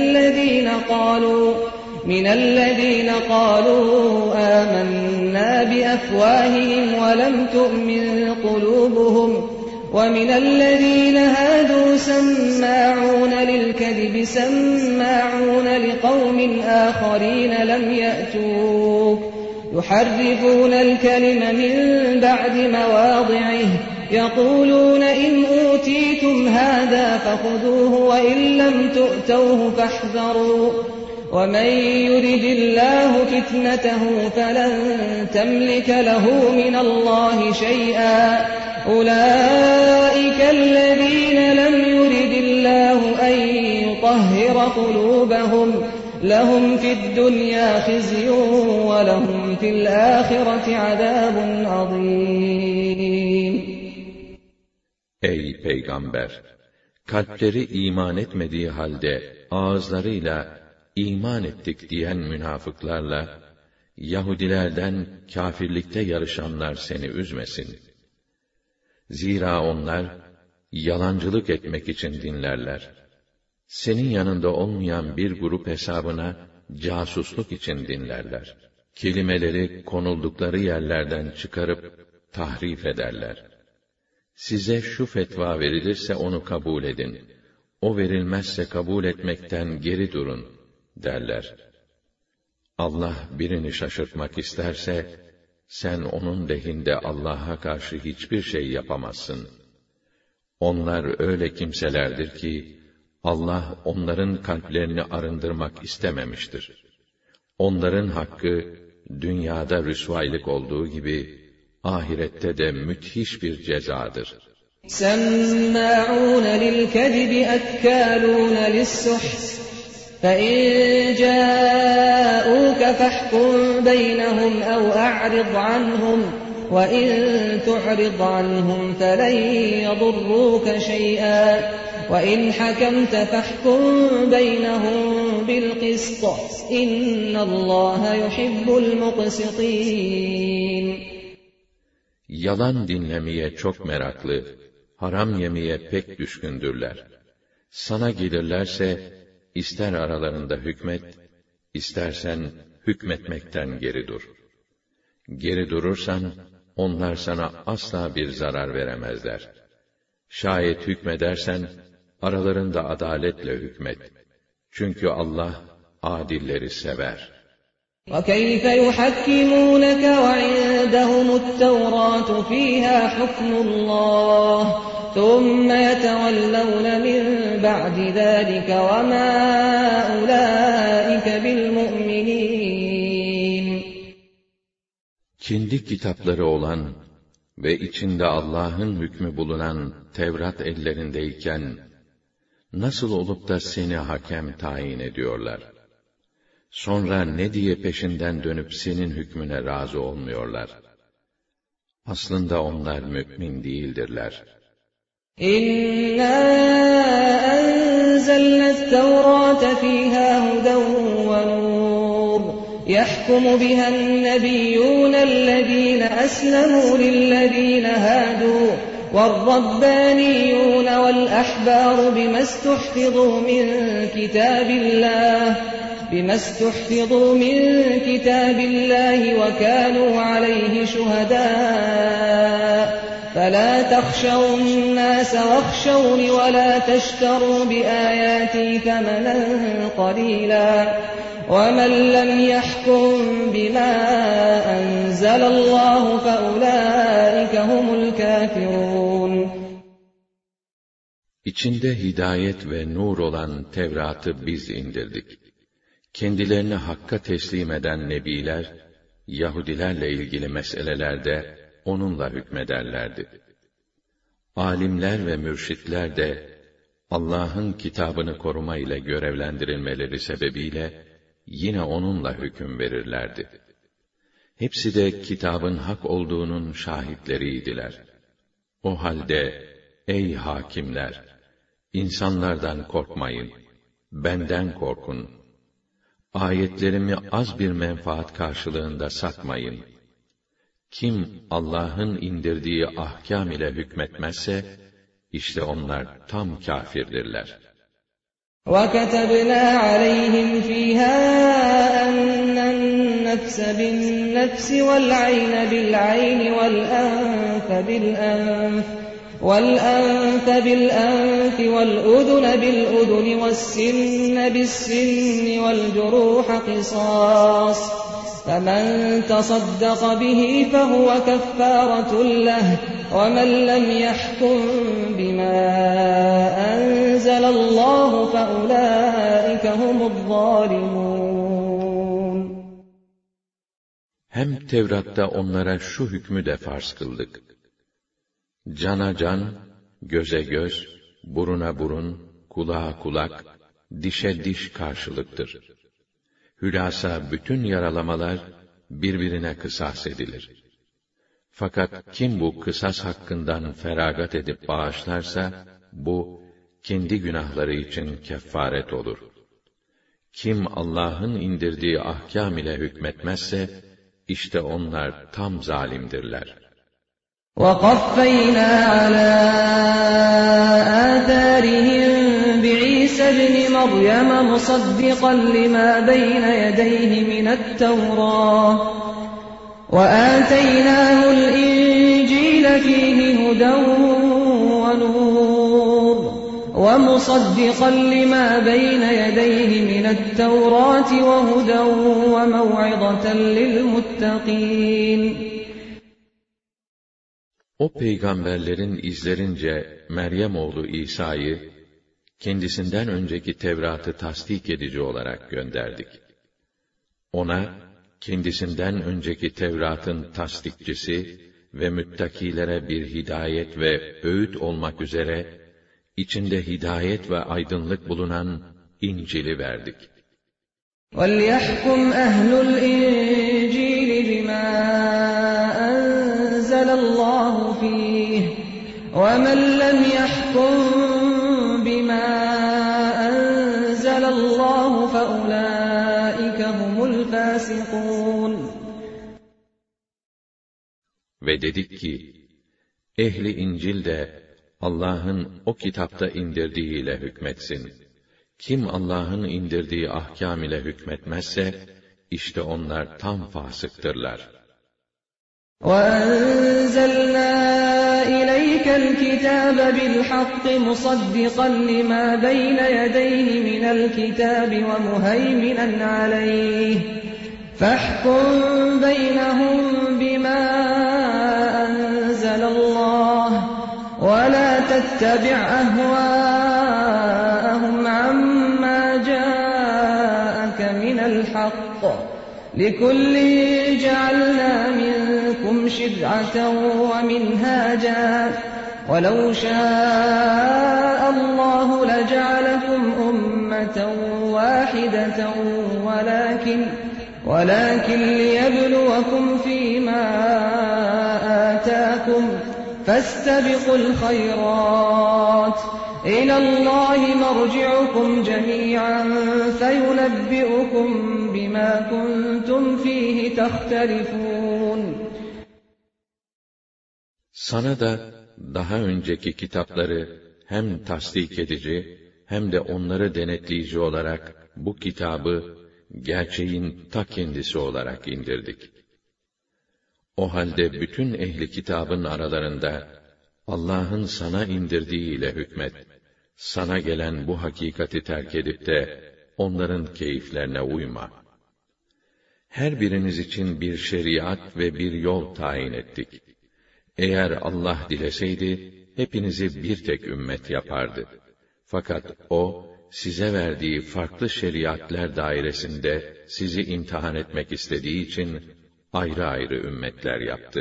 من الذين قالوا آمنا بأفواههم ولم تؤمن قلوبهم ومن الذين هادوا سماعون للكذب سماعون لقوم آخرين لم يأتوك يحرفون الكلم من بعد مواضعه يقولون إن أوتيتم هذا فخذوه وإن لم تؤتوه فاحذروا ومن يرد الله فتنته فلن تملك له من الله شيئا أولئك الذين لم يرد الله أن يطهر قلوبهم لهم في الدنيا خزي ولهم في الآخرة عذاب عظيم. Ey Peygamber! Kalpleri iman etmediği halde ağızlarıyla iman ettik diyen münafıklarla Yahudilerden kâfirlikte yarışanlar seni üzmesin. Zira onlar yalancılık etmek için dinlerler. Senin yanında olmayan bir grup hesabına casusluk için dinlerler. Kelimeleri konuldukları yerlerden çıkarıp tahrif ederler. Size şu fetva verilirse onu kabul edin. O verilmezse kabul etmekten geri durun derler. Allah birini şaşırtmak isterse, sen onun lehinde Allah'a karşı hiçbir şey yapamazsın. Onlar öyle kimselerdir ki, Allah onların kalplerini arındırmak istememiştir. Onların hakkı, dünyada rüsvaylık olduğu gibi, ahirette de müthiş bir cezadır. سَمَّاعُونَ لِلْكَذِبِ أَكَّالُونَ لِلسُّحْتِ فَإِنْ جَاءُوكَ فَاحْكُمْ بَيْنَهُمْ أَوْ أَعْرِضْ عَنْهُمْ وَإِنْ تُعْرِضْ عَنْهُمْ فَلَنْ يَضُرُّوكَ شَيْئًا وَإِنْ حَكَمْتَ فَاحْكُمْ بَيْنَهُمْ بِالْقِسْطِ إِنَّ اللّٰهَ يُحِبُّ الْمُقْسِطِينَ. Yalan dinlemeye çok meraklı, haram yemeye pek düşkündürler. Sana gelirlerse, ister aralarında hükmet, istersen hükmetmekten geri dur. Geri durursan, onlar sana asla bir zarar veremezler. Şayet hükmedersen, aralarında adaletle hükmet. Çünkü Allah, adilleri sever. وَكَيْفَ يُحَكِّمُونَكَ وَعِندَهُمُ التَّوْرَاةُ فِيهَا حُكْمُ اللّٰهِ ثُمَّ يَتَوَلَّوْنَ مِنْ بَعْدِ ذَٰلِكَ وَمَا أُولَٰئِكَ بِالْمُؤْمِنِينَ. Kendi kitapları olan ve içinde Allah'ın hükmü bulunan Tevrat ellerindeyken, nasıl olup da seni hakem tayin ediyorlar? Sonra ne diye peşinden dönüp senin hükmüne razı olmuyorlar? Aslında onlar mümin değildirler. İnna enzelne't-Tevrate fîhâ huden ve nur. Yahkumu biha'n-nebiyyûnellezîne eslemû lillezîne hâdû. وَالرَّبَّانِيُّونَ وَالْأَحْبَارُ بِمَا اسْتُحْفِظُوا مِنْ كِتَابِ اللَّهِ وَكَانُوا عَلَيْهِ شُهَدَاءَ فَلَا تَخْشَوُا النَّاسَ وَاخْشَوْنِ وَلَا تَشْتَرُوا بِآيَاتِي ثَمَنًا قَلِيلًا وَمَنْ لَمْ يَحْكُمْ بِمَا أَنْزَلَ اللَّهُ فَأُولَٰئِكَ هُمُ الْكَافِرُونَ. İçinde hidayet ve nur olan Tevrat'ı biz indirdik. Kendilerini Hakk'a teslim eden nebiler, Yahudilerle ilgili meselelerde onunla hükmederlerdi. Alimler ve mürşitler de Allah'ın kitabını koruma ile görevlendirilmeleri sebebiyle yine onunla hüküm verirlerdi. Hepsi de kitabın hak olduğunun şahitleriydiler. O halde ey hakimler, insanlardan korkmayın, benden korkun. Ayetlerimi az bir menfaat karşılığında satmayın. Kim Allah'ın indirdiği ahkâm ile hükmetmezse, işte onlar tam kâfirdirler. وَكَتَبْنَا عَلَيْهِمْ فِيهَا أَنَّ النَّفْسَ بِالنَّفْسِ وَالْعَيْنَ بِالْعَيْنِ وَالْأَنفَ بِالْأَنفِ وَالْأُذُنَ بِالْأُذُنِ وَالسِّنَّ بِالسِّنِّ وَالْجُرُوحَ قِصَاصٌ فَمَنْ تَصَدَّقَ بِهِ فَهُوَ كَفَّارَةٌ لَهُ وَمَنْ لَمْ يَحْكُمْ بِمَا أَنْزَلَ اللّٰهُ فَأُولَٰئِكَ هُمُ الظَّالِمُونَ. Hem Tevrat'ta onlara şu hükmü de farz kıldık. Cana can, göze göz, buruna burun, kulağa kulak, dişe diş karşılıktır. Hülasa bütün yaralamalar birbirine kısas edilir. Fakat kim bu kısas hakkından feragat edip bağışlarsa, bu kendi günahları için kefaret olur. Kim Allah'ın indirdiği ahkâm ile hükmetmezse, işte onlar tam zalimdirler. وَقَفَّيْنَا عَلَى آثَارِهِمْ بِعِيسَى ابْنِ مَرْيَمَ مُصَدِّقًا لِمَا بَيْنَ يَدَيْهِ مِنَ التَّوْرَاةِ وَآتَيْنَاهُ الْإِنْجِيلَ فِيهِ هُدًى وَنُورٌ وَمُصَدِّقًا لِمَا بَيْنَ يَدَيْهِ مِنَ التَّوْرَاةِ وَهُدًى وَمَوْعِظَةً لِلْمُتَّقِينَ. O peygamberlerin izlerince Meryem oğlu İsa'yı, kendisinden önceki Tevrat'ı tasdik edici olarak gönderdik. Ona, kendisinden önceki Tevrat'ın tasdikçisi ve müttakilere bir hidayet ve öğüt olmak üzere, içinde hidayet ve aydınlık bulunan İncil'i verdik. وَلْيَحْكُمْ أَهْلُ الْإِنْجِيلِ بِمَا أَنْزَلَ اللّٰهُ فِيهِ وَمَنْ لَمْ يَحْكُمْ بِمَا أَنْزَلَ اللّٰهُ فَأُولَٰئِكَ هُمُ الْفَاسِقُونَ. Ve dedik ki, ehli İncil de Allah'ın o kitapta indirdiğiyle hükmetsin. Kim Allah'ın indirdiği ahkâm ile hükmetmezse, işte onlar tam fasıktırlar. وَأَنزَلْنَا إِلَيْكَ الْكِتَابَ بِالْحَقِّ مُصَدِّقًا لِمَا بَيْنَ يَدَيْهِ مِنَ الْكِتَابِ وَمُهَيْمِنًا عَلَيْهِ فَاحْكُم بَيْنَهُم بِمَا أَنزَلَ اللّٰهُ وَلَا تَتَّبِعْ أَهْوَاءَهُمْ عَمَّا جَاءَكَ مِنَ الْحَقِّ لِكُلٍّ جَعَلْنَا مِنكُمْ شِرْعَةً وَمِنْهَاجًا وَلَوْ شَاءَ اللّٰهُ لَجَعَلَكُمْ أُمَّةً وَاحِدَةً وَلَكِنْ لِيَبْلُوَكُمْ فِيمَا آتَاكُمْ فَاسْتَبِقُوا الْخَيْرَاتِ إِلَى اللّٰهِ مَرْجِعُكُمْ جَمِيعًا فَيُنَبِّئُكُم بِمَا كُنتُمْ فِيهِ تَخْتَلِفُونَ. Sana da daha önceki kitapları hem tasdik edici hem de onları denetleyici olarak bu kitabı gerçeğin ta kendisi olarak indirdik. O halde bütün ehli kitabın aralarında Allah'ın sana indirdiğiyle hükmet. Sana gelen bu hakikati terk edip de onların keyiflerine uyma. Her biriniz için bir şeriat ve bir yol tayin ettik. Eğer Allah dileseydi, hepinizi bir tek ümmet yapardı. Fakat O, size verdiği farklı şeriatler dairesinde sizi imtihan etmek istediği için ayrı ayrı ümmetler yaptı.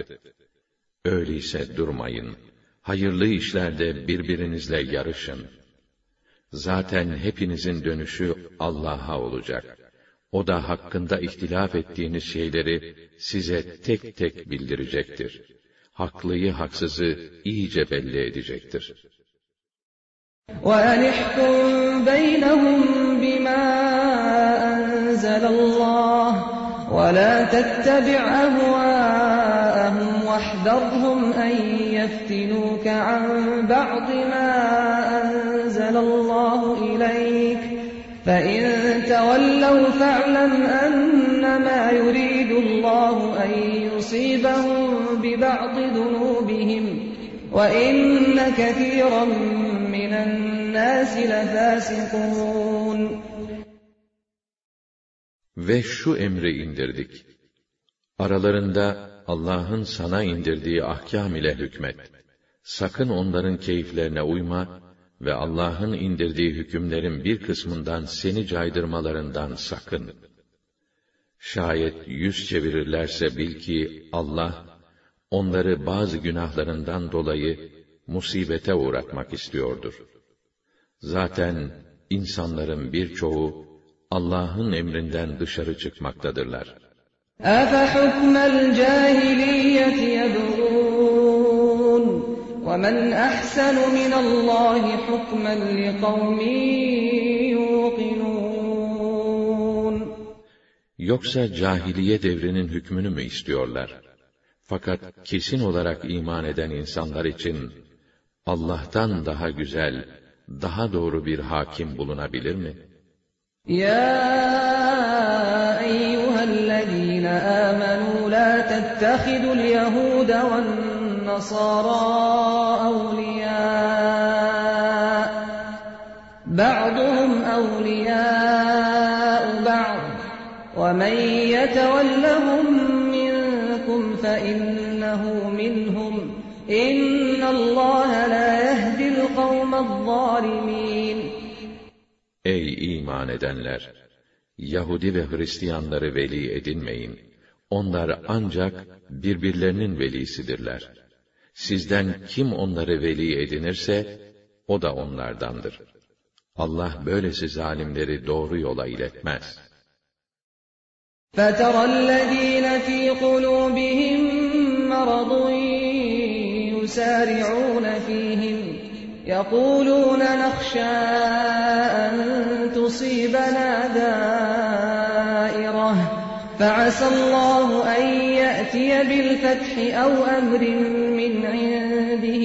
Öyleyse durmayın, hayırlı işlerde birbirinizle yarışın. Zaten hepinizin dönüşü Allah'a olacak. O da hakkında ihtilaf ettiğiniz şeyleri size tek tek bildirecektir. Haklıyı haksızı iyice belli edecektir. وَأَنِحْكُمْ بَيْنَهُمْ بِمَا أَنزَلَ اللّٰهُ وَلَا تَتَّبِعْ أَهْوَاءَهُمْ وَاحْذَرْهُمْ أَنْ يَفْتِنُوكَ عَنْ بَعْضِ مَا أَنزَلَ اللّٰهُ إِلَيْكَ فَإِنْ تَوَلَّوْا فَاعْلَمْ أَنَّمَا يُرِيدُ اللّٰهُ أَنْ يُصِيبَهُم بِبَعْضِ ذُنُوبِهِمْ وَإِنَّ كَثِيرًا مِنَ النَّاسِ لَفَاسِقُونَ. Ve şu emri indirdik. Aralarında Allah'ın sana indirdiği ahkâm ile hükmet. Sakın onların keyiflerine uyma ve Allah'ın indirdiği hükümlerin bir kısmından seni caydırmalarından sakın. Şayet yüz çevirirlerse bil ki Allah, onları bazı günahlarından dolayı musibete uğratmak istiyordur. Zaten insanların birçoğu Allah'ın emrinden dışarı çıkmaktadırlar. أَفَحُكْمَ الْجَاهِلِيَّةِ يَبْغُونَ وَمَنْ أَحْسَنُ مِنَ اللّٰهِ حُكْمًا لِقَوْمٍ يُوقِنُونَ. Yoksa cahiliye devrinin hükmünü mü istiyorlar? Fakat kesin olarak iman eden insanlar için Allah'tan daha güzel, daha doğru bir hakim bulunabilir mi? يَا أَيُّهَا الَّذ۪ينَ آمَنُوا لَا تَتَّخِذُوا الْيَهُودَ وَالنَّصَارَى أَوْلِيَاءَ بَعْضُهُمْ أَوْلِيَاءُ بَعْضٍ وَمَنْ يَتَوَلَّهُمْ مِنْكُمْ فَإِنَّهُ مِنْهُمْ إِنَّ اللّٰهَ لَا يَهْدِي الْقَوْمَ الظَّالِمِينَ. Ey iman edenler! Yahudi ve Hristiyanları veli edinmeyin. Onlar ancak birbirlerinin velisidirler. Sizden kim onları veli edinirse, o da onlardandır. Allah böylesi zalimleri doğru yola iletmez. فَتَرَى الَّذ۪ينَ ف۪ي قُلُوبِهِمْ مَرَضٌ يُسَارِعُونَ ف۪يهِمْ يَقُولُونَ نَخْشَىٰ أَنْ تُصِيبَنَا دَائِرَةٌ فَعَسَى اللّٰهُ أَنْ يَأْتِيَ بِالْفَتْحِ أَوْ أَمْرٍ مِّنْ عِنْدِهِ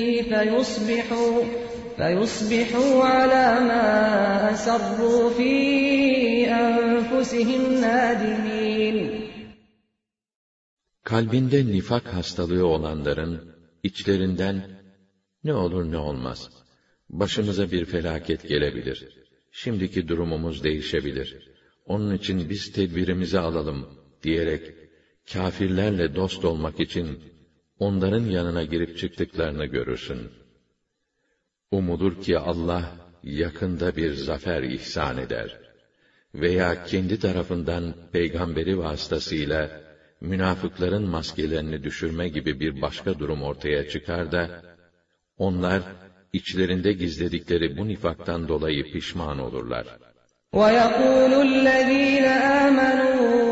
فَيُصْبِحُوا عَلَى مَا أَسَرُّوا فِي أَنفُسِهِمْ نَادِمِينَ. Kalbinde nifak hastalığı olanların içlerinden ne olur ne olmaz, başımıza bir felaket gelebilir, şimdiki durumumuz değişebilir, onun için biz tedbirimizi alalım diyerek kâfirlerle dost olmak için onların yanına girip çıktıklarını görürsün. Umulur ki Allah yakında bir zafer ihsan eder veya kendi tarafından peygamberi vasıtasıyla münafıkların maskelerini düşürme gibi bir başka durum ortaya çıkar da onlar içlerinde gizledikleri bu nifaktan dolayı pişman olurlar. وَيَقُولُ الَّذ۪ينَ آمَنُوا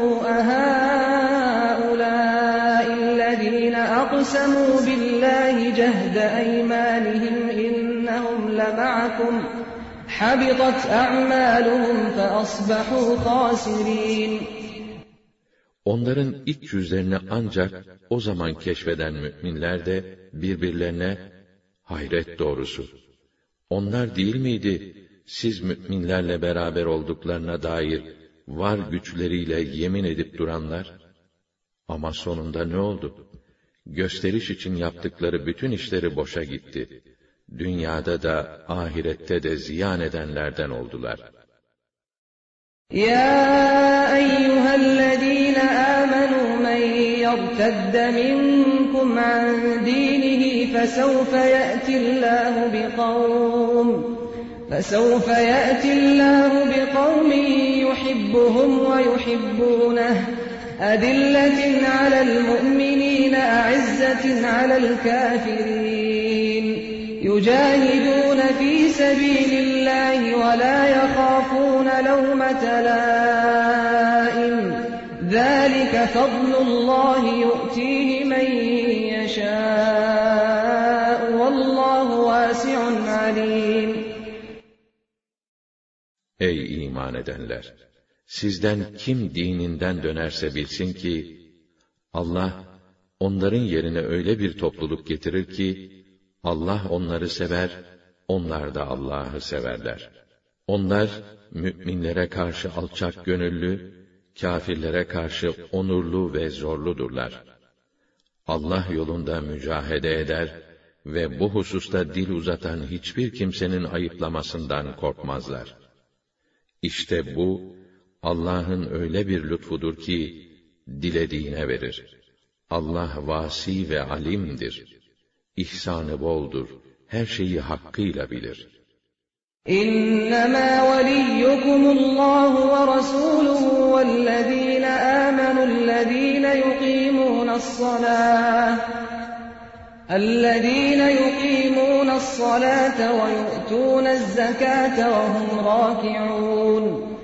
أَهَٰؤُلَاءِ الَّذ۪ينَ أَقْسَمُوا بِاللّٰهِ جَهْدَ أَيْمَانِهِمْ إِنَّهُمْ لَمَعَكُمْ حَبِطَتْ أَعْمَالُهُمْ فَأَصْبَحُوا خَاسِرِينَ. Onların iç yüzlerini ancak o zaman keşfeden müminler de birbirlerine, hayret doğrusu, onlar değil miydi siz müminlerle beraber olduklarına dair var güçleriyle yemin edip duranlar? Ama sonunda ne oldu? Gösteriş için yaptıkları bütün işleri boşa gitti. Dünyada da ahirette de ziyan edenlerden oldular. يَا أَيُّهَا الَّذ۪ينَ آمَنُوا مَنْ يَرْتَدَّ مِنْكُمْ عَنْ دِينِهِ فَسَوْفَ يَأْتِي اللّٰهُ بِقَوْمٍ يُحِبُّهُمْ وَيُحِبُّونَهُ أَذِلَّةٍ عَلَى الْمُؤْمِنِينَ أَعِزَّةٍ عَلَى الْكَافِرِينَ يُجَاهِدُونَ فِي سَبِيلِ اللّٰهِ وَلَا يَخَافُونَ لَوْمَةَ لَائِمٍ ذَٰلِكَ فَضْلُ اللّٰهِ يُؤْتِيهِ مَن يَشَاءُ وَاللّٰهُ وَاسِعٌ عَلِيمٌ. Ey iman edenler! Sizden kim dininden dönerse bilsin ki, Allah, onların yerine öyle bir topluluk getirir ki, Allah onları sever, onlar da Allah'ı severler. Onlar, müminlere karşı alçak gönüllü, kâfirlere karşı onurlu ve zorludurlar. Allah yolunda mücahede eder ve bu hususta dil uzatan hiçbir kimsenin ayıplamasından korkmazlar. İşte bu, Allah'ın öyle bir lütfudur ki, dilediğine verir. Allah vasi ve alimdir. İhsanı boldur, her şeyi hakkıyla bilir. İnnemâ veliyyukumullahu ve rasûluhu vellezîne âmenullezîne yuqîmûne's-salâte ve yu'tûne'z-zekâte ve hum râki'ûn.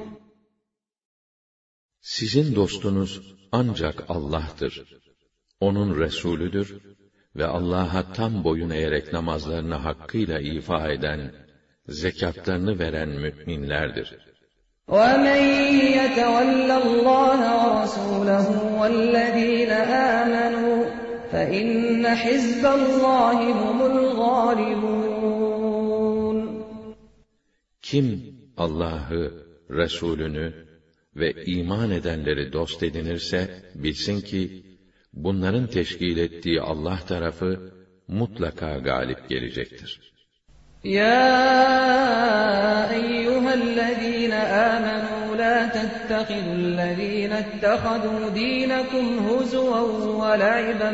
Sizin dostunuz ancak Allah'tır. Onun Resulüdür ve Allah'a tam boyun eğerek namazlarını hakkıyla ifa eden, zekatlarını veren müminlerdir. وَمَنْ يَتَوَلَّ اللّٰهَ وَرَسُولَهُ وَالَّذ۪ينَ آمَنُوا فَإِنَّ حِزْبَ اللّٰهِ هُمُ الْغَالِبُونَ. Kim Allah'ı, Resulünü ve iman edenleri dost edinirse, bilsin ki, bunların teşkil ettiği Allah tarafı mutlaka galip gelecektir. يَا أَيُّهَا الَّذ۪ينَ آمَنُوا لَا تَتَّخِذُوا الَّذ۪ينَ اتَّخَذُوا دِينَكُمْ هُزُوًا وَلَعِبًا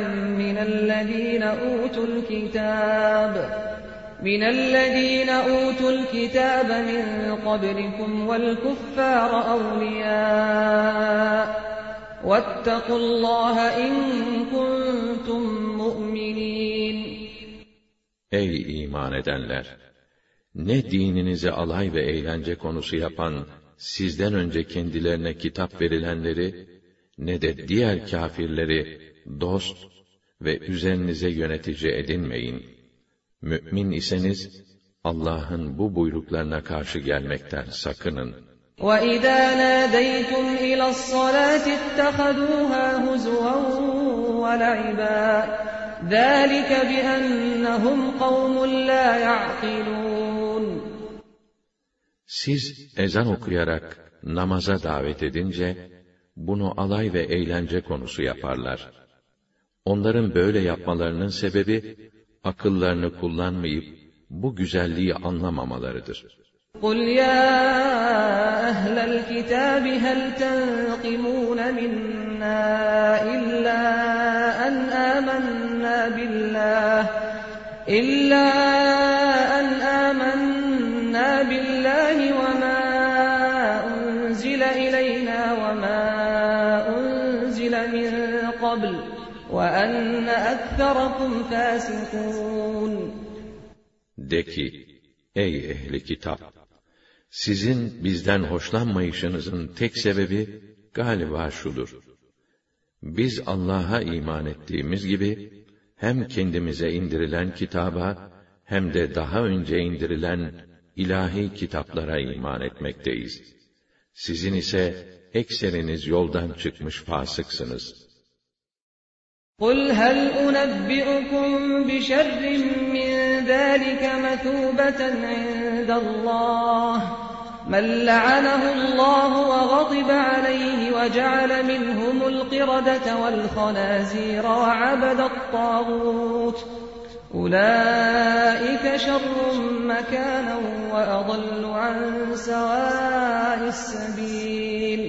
مِنَ الَّذ۪ينَ أُوتُوا الْكِتَابَ مِنْ قَبْلِكُمْ وَالْكُفَّارَ أَوْلِيَاءَ وَاتَّقُوا اللّٰهَ اِنْ كُنْتُمْ مُؤْمِنِينَ. Ey iman edenler! Ne dininizi alay ve eğlence konusu yapan, sizden önce kendilerine kitap verilenleri, ne de diğer kâfirleri dost ve üzerinize yönetici edinmeyin. Mü'min iseniz, Allah'ın bu buyruklarına karşı gelmekten sakının. وَإِذَا نَادَيْتُمْ إِلَى الصَّلَاةِ اتَّخَذُوهَا هُزُوًا وَلَعِبًا ذَٰلِكَ بِأَنَّهُمْ قَوْمٌ لَا يَعْقِلُونَ. Siz ezan okuyarak namaza davet edince, bunu alay ve eğlence konusu yaparlar. Onların böyle yapmalarının sebebi, akıllarını kullanmayıp, bu güzelliği anlamamalarıdır. قُلْ يَا أَهْلَ الْكِتَابِ هَلْ تَنْقِمُونَ مِنَّا إِلَّا أَنْ آمَنَّا بِاللَّهِ وَمَا أُنْزِلَ إِلَيْنَا وَمَا أُنْزِلَ مِنْ قَبْلُ وَأَنَّ أَكْثَرَكُمْ فَاسِقُونَ. De ki, ey ehli kitap! Sizin bizden hoşlanmayışınızın tek sebebi galiba şudur: biz Allah'a iman ettiğimiz gibi, hem kendimize indirilen kitaba, hem de daha önce indirilen ilahi kitaplara iman etmekteyiz. Sizin ise ekseriniz yoldan çıkmış fasıksınız. قُلْ هَلْ أُنَبِّئُكُمْ بِشَرٍّ مِّن ذَٰلِكَ مَثُوبَةً عِندَ اللّٰهِ مَنْ لَعَنَهُ اللّٰهُ وَغَضِبَ عَلَيْهِ وَجَعَلَ مِنْهُمُ الْقِرَدَةَ وَالْخَنَازِيرَ وَعَبَدَ الطَّاغُوتَ أُولَٰئِكَ شَرٌّ مَّكَانًا وَأَضَلُّ عَن سَوَاءِ السَّبِيلِ.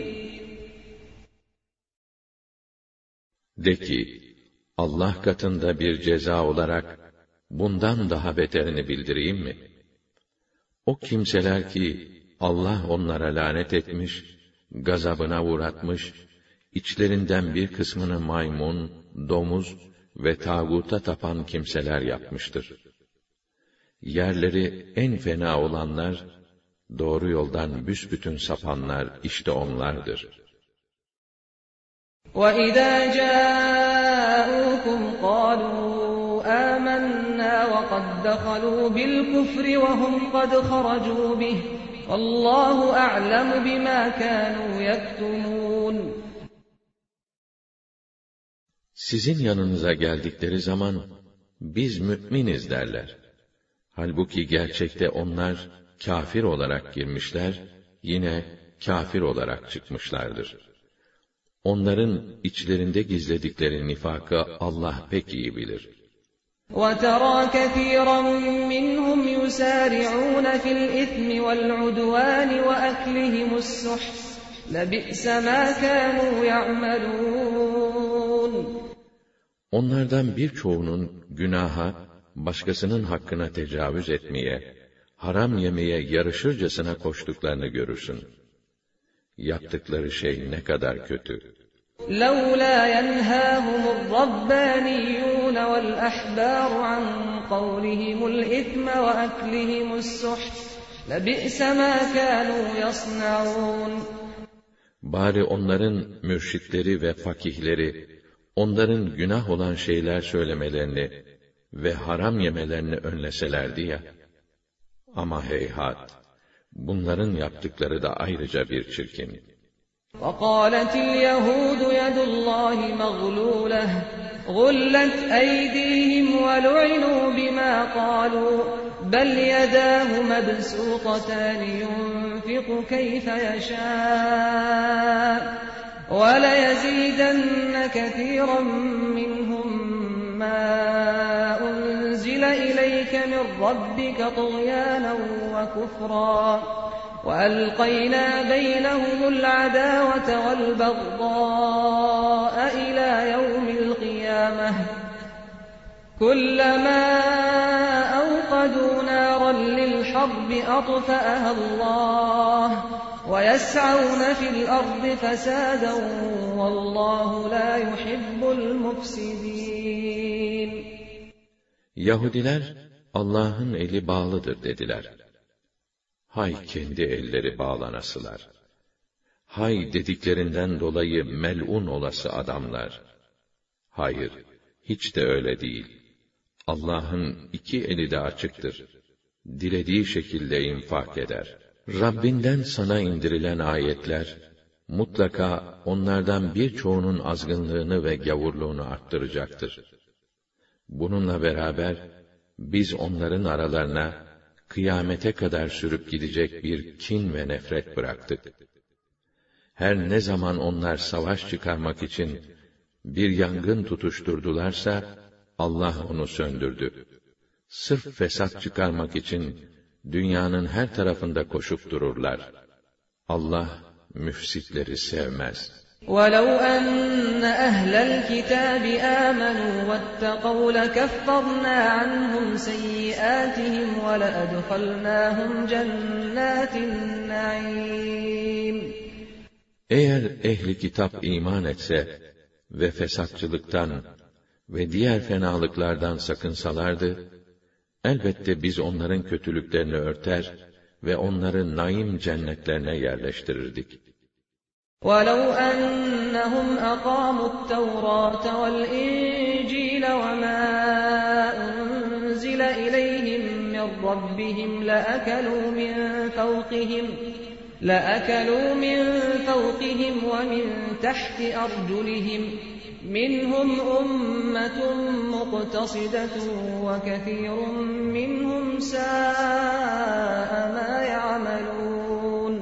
De ki, Allah katında bir ceza olarak, bundan daha beterini bildireyim mi? O kimseler ki, Allah onlara lanet etmiş, gazabına uğratmış, içlerinden bir kısmını maymun, domuz ve tağuta tapan kimseler yapmıştır. yerleri en fena olanlar, doğru yoldan büsbütün sapanlar işte onlardır. وَإِذَا جَاءُوكُمْ قَالُوا آمَنَّا وَقَدْ دَخَلُوا بِالْكُفْرِ وَهُمْ قَدْ خَرَجُوا بِهِ وَاللّٰهُ أَعْلَمُ بِمَا كَانُوا يَكْتُمُونَ. Sizin yanınıza geldikleri zaman, biz müminiz derler. Halbuki gerçekte onlar, kâfir olarak girmişler, yine kâfir olarak çıkmışlardır. Onların içlerinde gizledikleri nifakı Allah pek iyi bilir. وَتَرَى كَثِيرًا مِّنْهُمْ يُسَارِعُونَ فِي الْإِثْمِ وَالْعُدْوَانِ وَأَكْلِهِمُ السُّحْتَ لَبِئْسَ مَا كَانُوا يَعْمَلُونَ. Onlardan birçoğunun günaha, başkasının hakkına tecavüz etmeye, haram yemeye yarışırcasına koştuklarını görürsün. Yaptıkları şey ne kadar kötü. لَوْلَا يَنْهَاهُمُ الرَّبَّانِيُّونَ وَالْأَحْبَارُ عَنْ قَوْلِهِمُ الْإِثْمَ وَأَكْلِهِمُ السُّحْتَ لَبِئْسَ مَا كَانُوا يَصْنَعُونَ. Bari onların mürşitleri ve fakihleri, onların günah olan şeyler söylemelerini ve haram yemelerini önleselerdi ya. Ama heyhat, bunların yaptıkları da ayrıca bir çirkin. وَقَالَتِ الْيَهُودُ يَدُ اللّٰهِ مَغْلُولَةٌ غُلَّتْ أَيْدِيهِمْ وَلُعِنُوا بِمَا قَالُوا بَلْ يَدَاهُ مَبْسُوطَتَانِ يُنْفِقُ كَيْفَ يَشَاءُ وَلَيَزِيدَنَّ كَثِيرًا مِّنْهُمْ مَا أُنْزِلَ إِلَيْكَ مِنْ رَبِّكَ طُغْيَانًا وَكُفْرًا وَأَلْقَيْنَا بَيْنَهُمُ الْعَدَاوَةَ وَالْبَغْضَاءَ إِلَى يَوْمِ الْقِيَامَةِ كُلَّمَا أَوْقَدُوا نَارًا لِلْحَرْبِ أَطْفَأَهَا اللّٰهُ وَيَسْعَوْنَ فِي الْأَرْضِ فَسَادًا وَاللّٰهُ لَا يُحِبُّ الْمُفْسِدِينَ. Yahudiler, Allah'ın eli bağlıdır dediler. Hay kendi elleri bağlanasılar! Hay dediklerinden dolayı mel'un olası adamlar! Hayır, hiç de öyle değil. Allah'ın iki eli de açıktır. Dilediği şekilde infak eder. Rabbinden sana indirilen ayetler, mutlaka onlardan birçoğunun azgınlığını ve gavurluğunu arttıracaktır. Bununla beraber, biz onların aralarına, kıyamete kadar sürüp gidecek bir kin ve nefret bıraktık. Her ne zaman onlar savaş çıkarmak için bir yangın tutuşturdularsa, Allah onu söndürdü. Sırf fesat çıkarmak için dünyanın her tarafında koşup dururlar. Allah müfsitleri sevmez. وَلَوْ أَنَّ أَهْلَ الْكِتَابِ آمَنُوا وَاتَّقَوْا لَكَفَّرْنَا عَنْهُمْ سَيِّئَاتِهِمْ وَلَأَدْخَلْنَاهُمْ جَنَّاتِ النَّعِيمِ. Eğer ehli kitap iman etse ve fesatçılıktan ve diğer fenalıklardan sakınsalardı, elbette biz onların kötülüklerini örter ve onları naim cennetlerine yerleştirirdik. وَلَوْ أَنَّهُمْ أَقَامُوا التَّوْرَاةَ وَالْإِنْجِيلَ وَمَا أُنْزِلَ إِلَيْهِمْ مِنْ رَبِّهِمْ لَأَكَلُوا مِنْ فَوْقِهِمْ وَمِنْ تَحْتِ أَرْجُلِهِمْ مِنْهُمْ أُمَّةٌ مُقْتَصِدَةٌ وَكَثِيرٌ مِّنْهُمْ سَاءَ مَا يَعْمَلُونَ.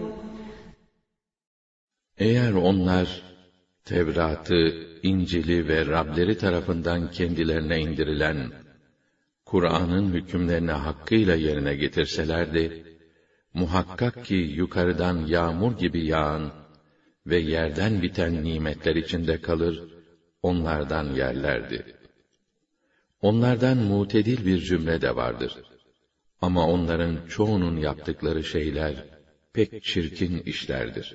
Eğer onlar, Tevrat'ı, İncil'i ve Rableri tarafından kendilerine indirilen, Kur'an'ın hükümlerini hakkıyla yerine getirselerdi, muhakkak ki yukarıdan yağmur gibi yağan ve yerden biten nimetler içinde kalır, onlardan yerlerdi. Onlardan mutedil bir cümle de vardır. Ama onların çoğunun yaptıkları şeyler pek çirkin işlerdir.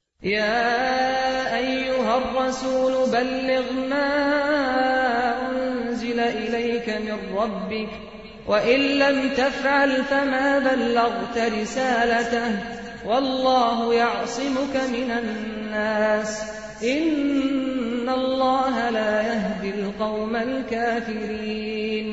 يَا أَيُّهَا الرَّسُولُ بَلِّغْ مَا أُنْزِلَ إِلَيْكَ مِنْ رَبِّكَ وَإِنْ لَمْ تَفْعَلْ فَمَا بَلَّغْتَ رِسَالَتَهُ وَاللّٰهُ يَعْصِمُكَ مِنَ النَّاسِ إِنَّ اللّٰهَ لَا يَهْدِي الْقَوْمَ الْكَافِرِينَ.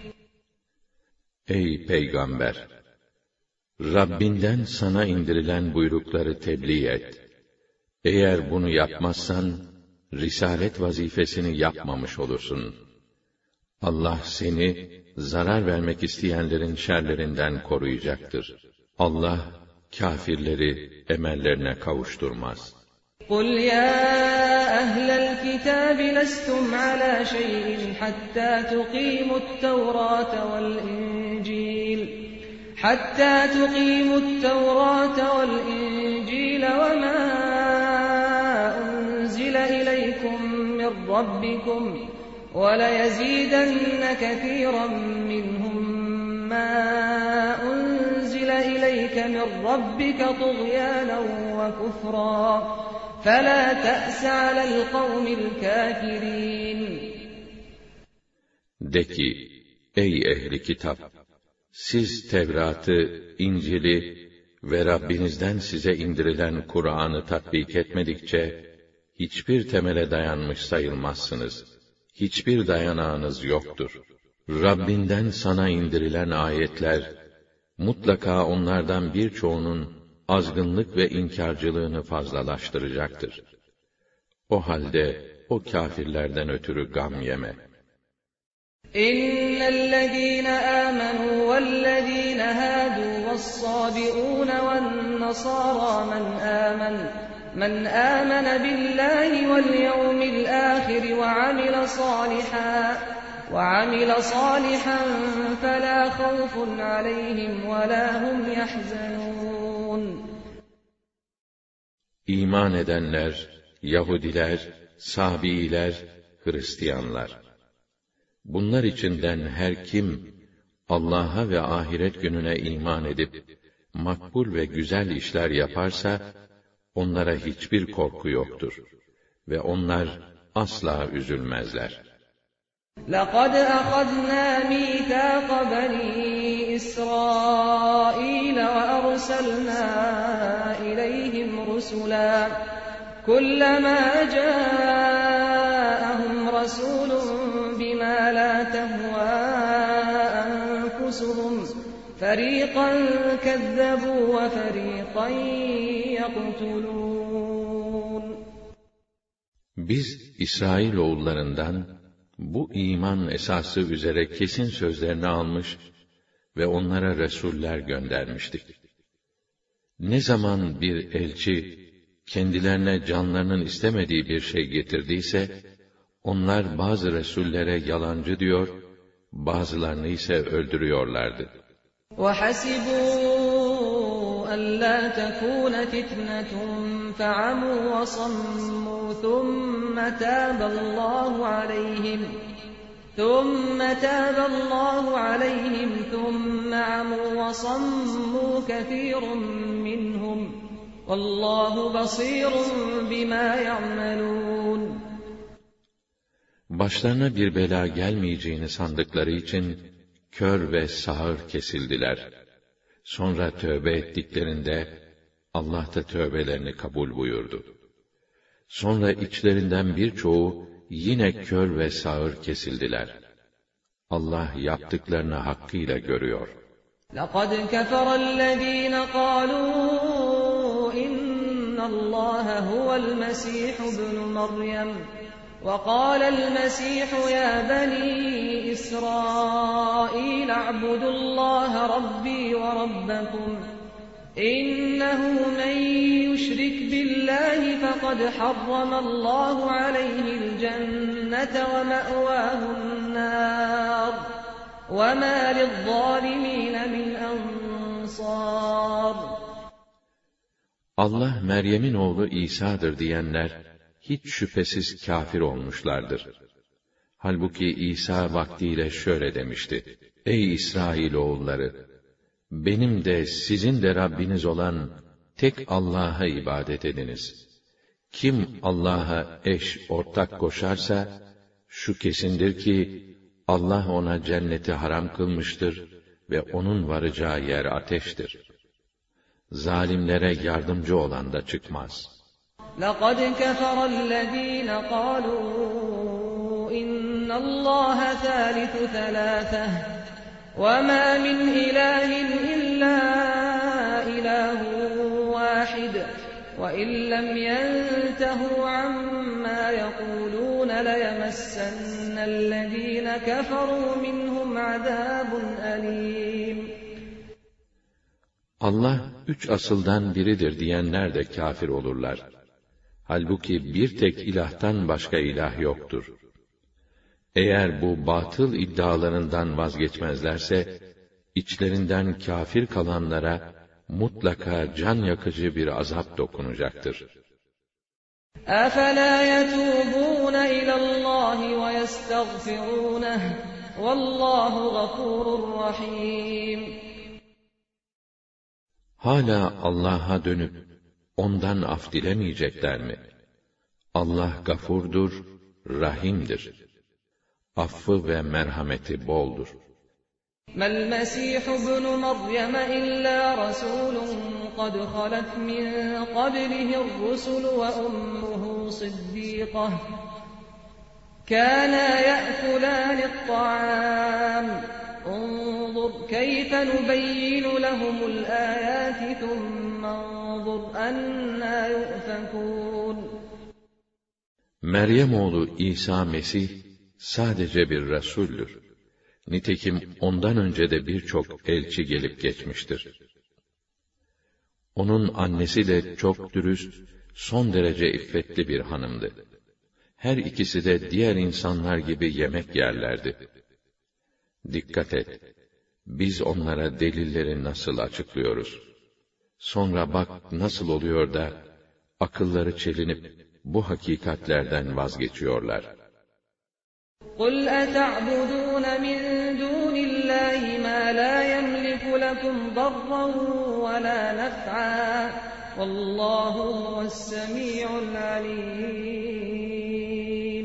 Ey Peygamber! Rabbinden sana indirilen buyrukları tebliğ et. Eğer bunu yapmazsan, risalet vazifesini yapmamış olursun. Allah seni, zarar vermek isteyenlerin şerlerinden koruyacaktır. Allah, kâfirleri emellerine kavuşturmaz. قُلْ يَا أَهْلَ الْكِتَابِ لَسْتُمْ عَلَى شَيْءٍ حَتَّى تُقِيمُوا التَّوْرَاةَ وَالْإِنْجِيلَ وَمَا أُنْزِلَ إِلَيْكُمْ مِنْ رَبِّكُمْ وَلَيَزِيدَنَّ كَثِيرًا مِنْهُمْ مَا أُنْزِلَ إِلَيْكَ مِنْ رَبِّكَ طُغْيَانًا وَكُفْرًا فَلَا تَأْسَ عَلَى الْقَوْمِ الْكَافِرِينَ. De ki, ey ehli kitap! Siz Tevrat'ı, İncil'i ve Rabbinizden size indirilen Kur'an'ı tatbik etmedikçe, hiçbir temele dayanmış sayılmazsınız. Hiçbir dayanağınız yoktur. Rabbinden sana indirilen ayetler, mutlaka onlardan birçoğunun azgınlık ve inkârcılığını fazlalaştıracaktır. O halde, o kâfirlerden ötürü gam yeme. إِنَّ الَّذِينَ آمَنُوا وَالَّذِينَ هَادُوا وَالصَّابِئُونَ وَالنَّصَارَى مَنْ آمَنَ بِاللَّهِ وَالْيَوْمِ الْآخِرِ وَعَمِلَ صَالِحًا فَلَا خَوْفٌ عَلَيْهِمْ وَلَا هُمْ يَحْزَنُونَ. İman edenler, Yahudiler, Sabiiler, Hristiyanlar. Bunlar içinden her kim, Allah'a ve ahiret gününe iman edip, makbul ve güzel işler yaparsa, onlara hiçbir korku yoktur. Ve onlar asla üzülmezler. لَقَدْ أَخَذْنَا مِيثَاقَ بَنِي إِسْرَائِيلَ وَأَرْسَلْنَا إِلَيْهِمْ رُسُلًا كُلَّمَا جَاءَهُمْ رَسُولٌ بِمَا لَا تَهْوَى أَنفُسُهُمْ فَرِيقًا كَذَّبُوا وَفَرِيقًا يَقْتُلُونَ. Biz İsrailoğullarından bu iman esası üzere kesin sözlerini almış ve onlara resuller göndermiştik. Ne zaman bir elçi kendilerine canlarının istemediği bir şey getirdiyse, onlar bazı resullere yalancı diyor, bazılarını ise öldürüyorlardı. وَحَسِبُوا أَلَّا تَكُونَ فِتْنَةٌ فَعَمُوا وَصَمُّوا ثُمَّ تَابَ اللّٰهُ عَلَيْهِمْ ثُمَّ عَمُوا وَصَمُّوا كَثِيرٌ مِّنْهُمْ وَاللّٰهُ بَصِيرٌ بِمَا يَعْمَلُونَ. Başlarına bir bela gelmeyeceğini sandıkları için, kör ve sağır kesildiler. Sonra tövbe ettiklerinde, Allah da tövbelerini kabul buyurdu. Sonra içlerinden birçoğu, yine kör ve sağır kesildiler. Allah yaptıklarını hakkıyla görüyor. لَقَدْ كَفَرَ الَّذ۪ينَ قَالُوا اِنَّ اللّٰهَ هُوَ الْمَسِيحُ ابْنُ مَرْيَمَ وَقَالَ الْمَسِيحُ يَا بَنِي إِسْرَائِيلَ اعْبُدُوا اللّٰهَ رَبِّي وَرَبَّكُمْ إِنَّهُ مَنْ يُشْرِكْ بِاللّٰهِ فَقَدْ حَرَّمَ اللّٰهُ عَلَيْهِ الْجَنَّةَ وَمَأْوَاهُ النَّارُ وَمَا لِلظَّالِمِينَ مِنْ أَنْصَارٍ. Allah Meryem'in oğlu İsa'dır diyenler, hiç şüphesiz kâfir olmuşlardır. Halbuki İsa vaktiyle şöyle demişti: Ey İsrailoğulları! Benim de sizin de Rabbiniz olan tek Allah'a ibadet ediniz. Kim Allah'a eş, ortak koşarsa, şu kesindir ki, Allah ona cenneti haram kılmıştır ve onun varacağı yer ateştir. Zalimlere yardımcı olan da çıkmaz. لَقَدْ كَفَرَ الَّذ۪ينَ قَالُوا اِنَّ اللّٰهَ ثَالِثُ ثَلَاثَةٍ وَمَا مِنْ إِلَٰهٍ إِلَّا إِلَٰهٌ وَاحِدٌ وَإِنْ لَمْ يَنْتَهُوا عَمَّا يَقُولُونَ لَيَمَسَّنَّ الَّذ۪ينَ كَفَرُوا مِنْهُمْ عَذَابٌ أَلِيمٌ. Allah üç asıldan biridir diyenler de kâfir olurlar. Halbuki bir tek ilahtan başka ilah yoktur. Eğer bu batıl iddialarından vazgeçmezlerse, içlerinden kâfir kalanlara mutlaka can yakıcı bir azap dokunacaktır. أَفَلَا يَتُوبُونَ إِلَى اللّٰهِ وَيَسْتَغْفِرُونَهُ وَاللّٰهُ غَفُورٌ رَحِيمٌ. Hala Allah'a dönüp ondan af dilemeyecekler mi? Allah gafurdur, rahimdir. Affı ve merhameti boldur. مَا الْمَسِيحُ ابْنُ مَرْيَمَ إِلَّا رَسُولٌ قَدْ خَلَتْ مِنْ قَبْلِهِ الرُّسُلُ وَأُمُّهُ صِدِّيقَةٌ كَانَا يَأْكُلَانِ الطَّعَامَ انظُرْ كَيْفَ نُبَيِّنُ لَهُمُ الْآيَاتِ ثُمَّ انظُرْ أَنَّى يُؤْفَكُونَ. Meryem oğlu İsa Mesih sadece bir Resul'dür. Nitekim ondan önce de birçok elçi gelip geçmiştir. Onun annesi de çok dürüst, son derece iffetli bir hanımdı. Her ikisi de diğer insanlar gibi yemek yerlerdi. Dikkat et! Biz onlara delilleri nasıl açıklıyoruz? Sonra bak nasıl oluyor da akılları çelinip bu hakikatlerden vazgeçiyorlar. قُلْ أَتَعْبُدُونَ مِنْ دُونِ اللّٰهِ مَا لَا يَمْلِكُ لَكُمْ ضَرًّا وَلَا نَفْعًا وَاللّٰهُ هُوَ السَّمِيعُ الْعَلِيمُ.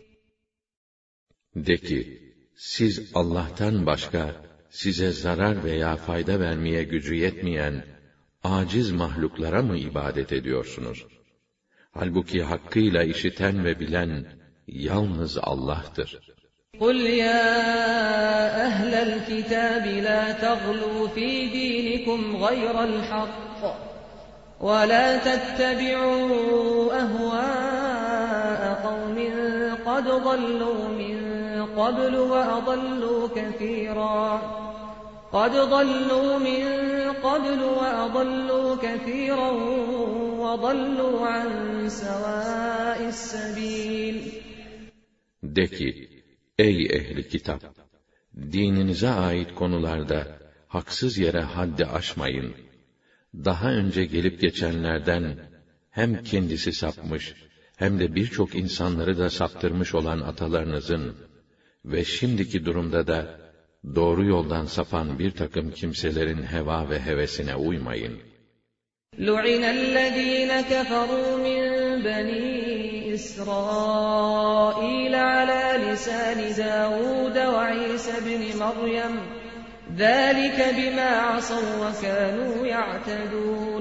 De ki, siz Allah'tan başka size zarar veya fayda vermeye gücü yetmeyen aciz mahluklara mı ibadet ediyorsunuz? Halbuki hakkıyla işiten ve bilen yalnız Allah'tır. قُلْ يَا أَهْلَ الْكِتَابِ لَا تَغْلُوا فِي دِينِكُمْ غَيْرَ الْحَقِّ وَلَا تَتَّبِعُوا أَهْوَاءَ قَوْمٍ قَدْ ضَلُّوا مِنْ قَبْلُ وَأَضَلُّوا كَثِيرًا وَضَلُّوا عَنْ سَوَاءِ السَّبِيلِ. De ki, ey ehli kitap! Dininize ait konularda haksız yere haddi aşmayın. Daha önce gelip geçenlerden hem kendisi sapmış, hem de birçok insanları da saptırmış olan atalarınızın ve şimdiki durumda da doğru yoldan sapan bir takım kimselerin heva ve hevesine uymayın. لُعِنَ الَّذ۪ينَ كَفَرُوا مِنْ بَنِي إِسْرَائِيلَ عَلَى لِسَانِ دَاوُودَ وَعِيسَى بْنِ مَرْيَمَ ذَٰلِكَ بِمَا عَصَوْا وَكَانُوا يَعْتَدُونَ.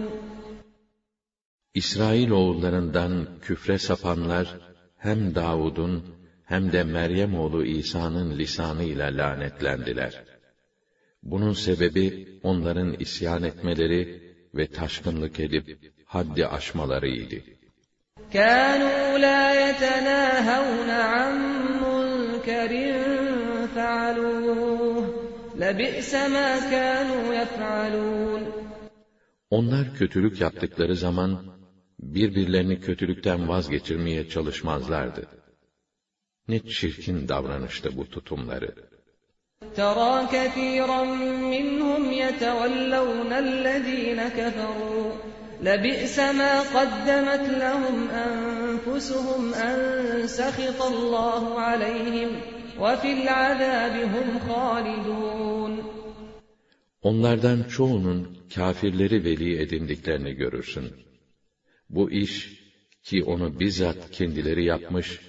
İsrailoğullarından küfre sapanlar hem Davud'un hem de Meryem oğlu İsa'nın lisanıyla lanetlendiler. Bunun sebebi onların isyan etmeleri ve taşkınlık edip haddi aşmalarıydı. كَانُوا لَا يَتَنَاهَوْنَ عَنْ مُنْكَرٍ فَعَلُوهُ لَبِئْسَ مَا كَانُوا يَفْعَلُونَ. Onlar kötülük yaptıkları zaman birbirlerini kötülükten vazgeçirmeye çalışmazlardı. Ne çirkin davranıştı bu tutumları. تَرَى كَثِيرًا مِّنْهُمْ يَتَوَلَّوْنَ الَّذ۪ينَ كَفَرُوا لَبِئْسَ مَا قَدَّمَتْ لَهُمْ أَنفُسُهُمْ أَنْ سَخِطَ اللّٰهُ عَلَيْهِمْ وَفِي الْعَذَابِ هُمْ خَالِدُونَ. Onlardan çoğunun kâfirleri veli edindiklerini görürsün. Bu iş ki onu bizzat kendileri yapmış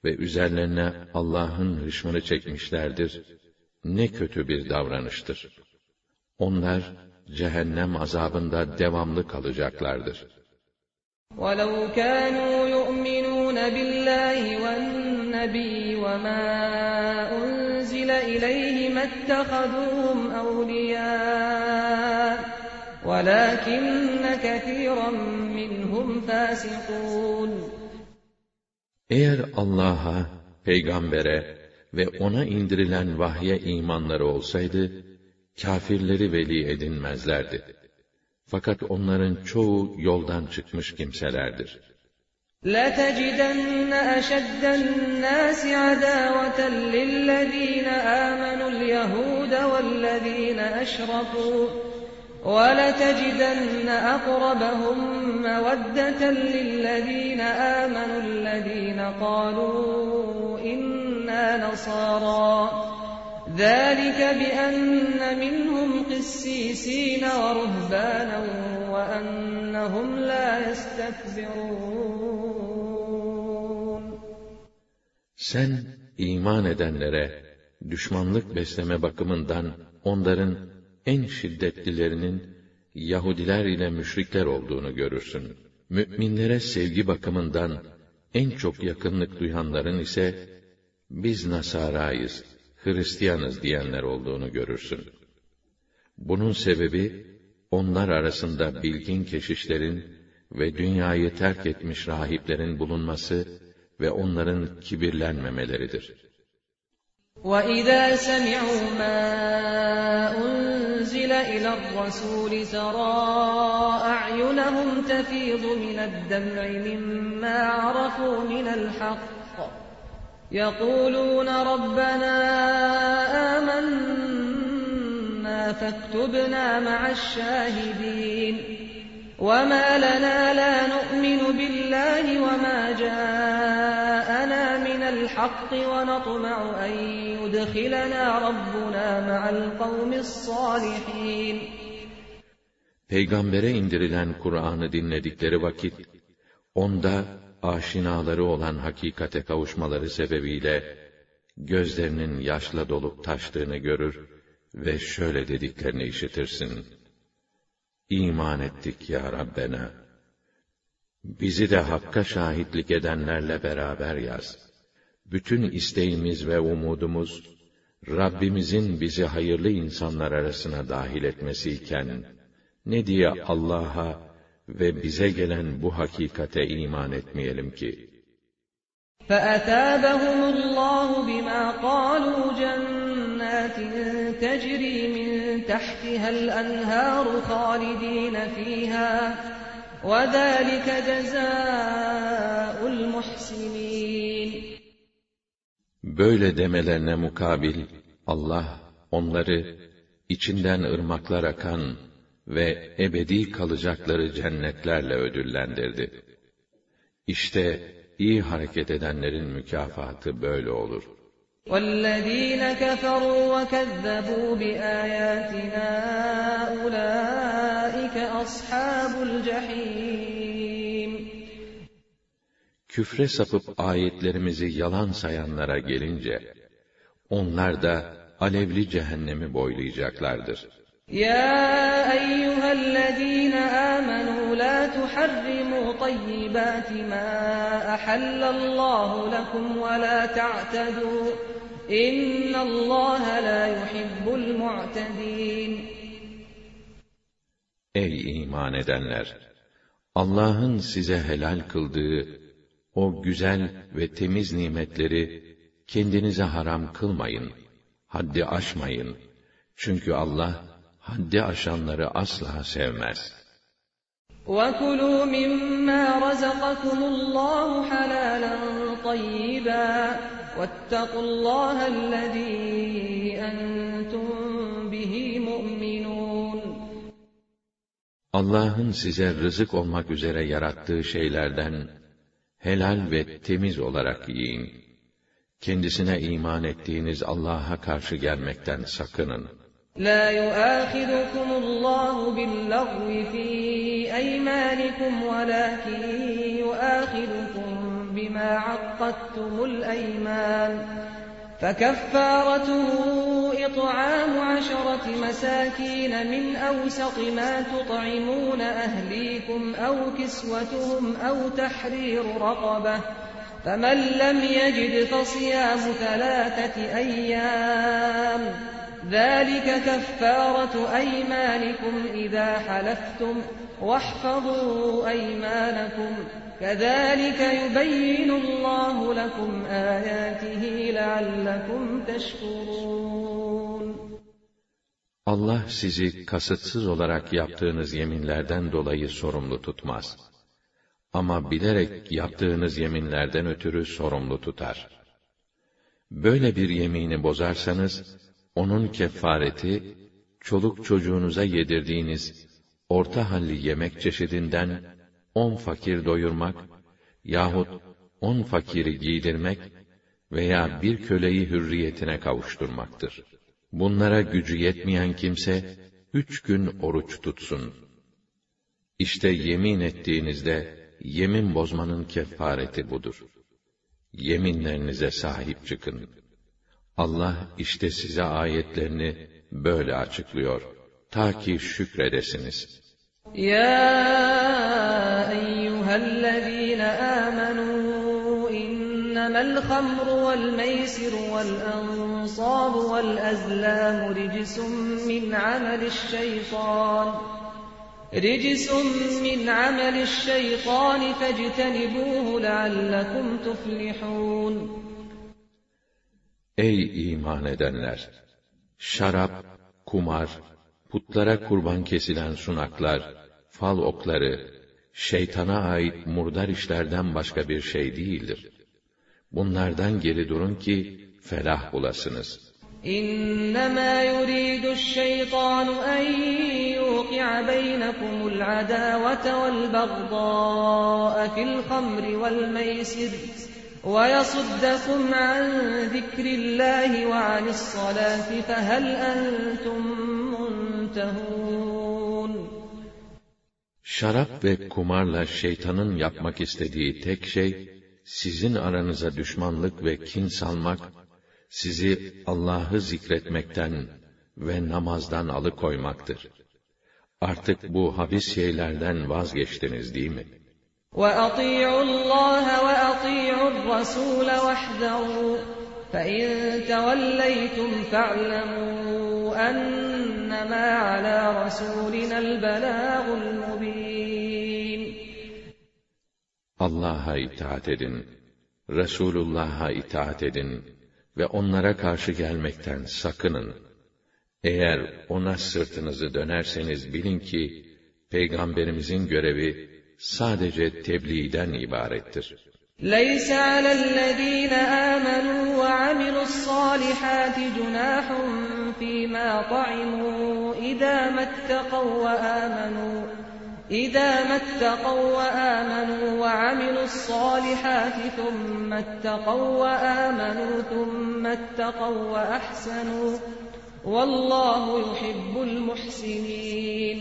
ve üzerlerine Allah'ın hışmını çekmişlerdir. Ne kötü bir davranıştır. Onlar cehennem azabında devamlı kalacaklardır. وَلَوْ كَانُوا يُؤْمِنُونَ بِاللَّهِ وَالنَّبِيِّ وَمَا أُنزِلَ إِلَيْهِ مَا اتَّخَذُوهُمْ أَوْلِيَاءَ وَلَكِنَّ كَثِيرًا مِّنْهُمْ فَاسِقُونَ. Eğer Allah'a, peygambere ve ona indirilen vahye imanları olsaydı, kâfirleri veli edinmezlerdi. Fakat onların çoğu yoldan çıkmış kimselerdir. لَتَجِدَنَّ أَشَدَّ النَّاسِ عَدَاوَةً لِلَّذِينَ آمَنُوا الْيَهُودَ وَالَّذِينَ أَشْرَكُوا وَلَتَجِدَنَّ أَقْرَبَهُم مَّوَدَّةً لِّلَّذِينَ آمَنُوا الَّذِينَ قَالُوا إِنَّا نَصَارَىٰ ذَٰلِكَ بِأَنَّ مِنْهُمْ قِسِّيسِينَ وَرُهْبَانًا وَأَنَّهُمْ لَا يَسْتَكْبِرُونَ. Sen iman edenlere düşmanlık besleme bakımından onların en şiddetlilerinin Yahudiler ile müşrikler olduğunu görürsün. Müminlere sevgi bakımından en çok yakınlık duyanların ise biz Nasarayız, Hristiyanız diyenler olduğunu görürsün. Bunun sebebi onlar arasında bilgin keşişlerin ve dünyayı terk etmiş rahiplerin bulunması ve onların kibirlenmemeleridir. وَإِذَا سَمِعُوا مَا أُنزِلَ إِلَى الرَّسُولِ تَرَىٰ أَعْيُنَهُمْ تَفِيضُ مِنَ الدَّمْعِ مِمَّا عَرَفُوا مِنَ الْحَقِّ يَقُولُونَ رَبَّنَا آمَنَّا فَاكْتُبْنَا مَعَ الشَّاهِدِينَ وَمَا لَنَا لَا نُؤْمِنُ بِاللَّهِ وَمَا جَاءَنَا مِنَ الْحَقِّ وَنَطْمَعُ أَن يُدْخِلَنَا رَبُّنَا مَعَ الْقَوْمِ الصَّالِحِينَ. Peygambere indirilen Kur'an'ı dinledikleri vakit, onda aşinaları olan hakikate kavuşmaları sebebiyle gözlerinin yaşla dolup taştığını görür ve şöyle dediklerini işitirsin: İman ettik ya Rabbena, bizi de Hakk'a şahitlik edenlerle beraber yaz. Bütün isteğimiz ve umudumuz, Rabbimizin bizi hayırlı insanlar arasına dahil etmesiyken, ne diye Allah'a ve bize gelen bu hakikate iman etmeyelim ki? فَأَثَابَهُمُ اللّٰهُ بِمَا قَالُوا جَنَّاتٍ تَجْرِي مِنْ تَحْتِهَا الْأَنْهَارُ خَالِدِينَ فِيهَا وَذَٰلِكَ جَزَاءُ الْمُحْسِنِينَ. Böyle demelerine mukabil, Allah onları içinden ırmaklar akan ve ebedi kalacakları cennetlerle ödüllendirdi. İşte iyi hareket edenlerin mükafatı böyle olur. وَالَّذ۪ينَ كَفَرُوا وَكَذَّبُوا بِآيَاتِنَا أُولَٰئِكَ أَصْحَابُ الْجَحِيمِ. Küfre sapıp ayetlerimizi yalan sayanlara gelince, onlar da alevli cehennemi boylayacaklardır. يَا أَيُّهَا الَّذ۪ينَ آمَنُوا لَا تُحَرِّمُوا طَيِّبَاتِ مَا أَحَلَّ اللّٰهُ لَكُمْ وَلَا تَعْتَدُوا إِنَّ اللّٰهَ لَا يُحِبُّ الْمُعْتَدِينَ. Ey iman edenler! Allah'ın size helal kıldığı o güzel ve temiz nimetleri kendinize haram kılmayın, haddi aşmayın. Çünkü Allah haddi aşanları asla sevmez. وَكُلُوا مِمَّا رَزَقَكُمُ اللّٰهُ حَلَالًا طَيِّبًا وَاتَّقُوا اللّٰهَ الَّذ۪ي أَنْتُمْ بِهِ مُؤْمِنُونَ. Allah'ın size rızık olmak üzere yarattığı şeylerden helal ve temiz olarak yiyin. Kendisine iman ettiğiniz Allah'a karşı gelmekten sakının. لَا يُؤَاخِذُكُمُ اللّٰهُ بِاللَّغْوِ فِي أَيْمَانِكُمْ وَلَكِنْ يُؤَاخِذُكُمْ بِمَا عَقَّدتُّمُ عقدتم الأيمان فكفارته إطعام 10 مساكين من أوسط ما تطعمون أهليكم أو كسوتهم أو تحرير رقبة فمن لم يجد فصيام 3 أيام ذلك كفارة أيمانكم إذا حلفتم واحفظوا أيمانكم كذلك يبين الله لكم آياته لعلكم تشكرون. Allah sizi kasıtsız olarak yaptığınız yeminlerden dolayı sorumlu tutmaz. Ama bilerek yaptığınız yeminlerden ötürü sorumlu tutar. Böyle bir yemini bozarsanız, onun kefareti, çoluk çocuğunuza yedirdiğiniz orta halli yemek çeşidinden 10 fakir doyurmak yahut 10 fakiri giydirmek veya bir köleyi hürriyetine kavuşturmaktır. Bunlara gücü yetmeyen kimse 3 gün oruç tutsun. İşte yemin ettiğinizde yemin bozmanın kefareti budur. Yeminlerinize sahip çıkın. Allah işte size ayetlerini böyle açıklıyor, ta ki şükredesiniz. Ya eyyühellezîne âmenû innemel hamru vel meysiru vel ansâbu vel ezlâmu ricisum min amelişşeytâni fectenibûhu leallekum tuflihûn. Ey iman edenler! Şarap, kumar, putlara kurban kesilen sunaklar, fal okları, şeytana ait murdar işlerden başka bir şey değildir. Bunlardan geri durun ki felah bulasınız. İnnemâ yuridü'ş-şeytânu en yuqi'a beynekumul adâvete vel bagdâ'e fil hamri vel meysir وَيَصُدَّكُمْ عَنْ ذِكْرِ اللّٰهِ وَعَنِ الصَّلَاةِ فَهَلْ أَنْتُمْ مُنْتَهُونَ. Şarap ve kumarla şeytanın yapmak istediği tek şey, sizin aranıza düşmanlık ve kin salmak, sizi Allah'ı zikretmekten ve namazdan alıkoymaktır. Artık bu habis şeylerden vazgeçtiniz değil mi? وَأَطِيعُوا اللّٰهَ وَأَطِيعُوا الرَّسُولَ وَاحْذَرُوا فَإِنْ تَوَلَّيْتُمْ فَاعْلَمُوا أَنَّمَا عَلَى رَسُولِنَا الْبَلَاغُ الْمُبِينُ. Allah'a itaat edin, Resulullah'a itaat edin ve onlara karşı gelmekten sakının. Eğer ona sırtınızı dönerseniz bilin ki, Peygamberimizin görevi, sadece tebliğden ibarettir. لَيْسَ عَلَى الَّذ۪ينَ آمَنُوا وَعَمِلُوا الصَّالِحَاتِ جُنَاحٌ فِي مَا طَعِمُوا إِذَا مَا اتَّقَوْا وَآمَنُوا وَعَمِلُوا الصَّالِحَاتِ ثُمَّ اتَّقَوْا وَآمَنُوا ثُمَّ اتَّقَوْا وَأَحْسَنُوا وَاللّٰهُ يُحِبُّ الْمُحْسِنِينَ.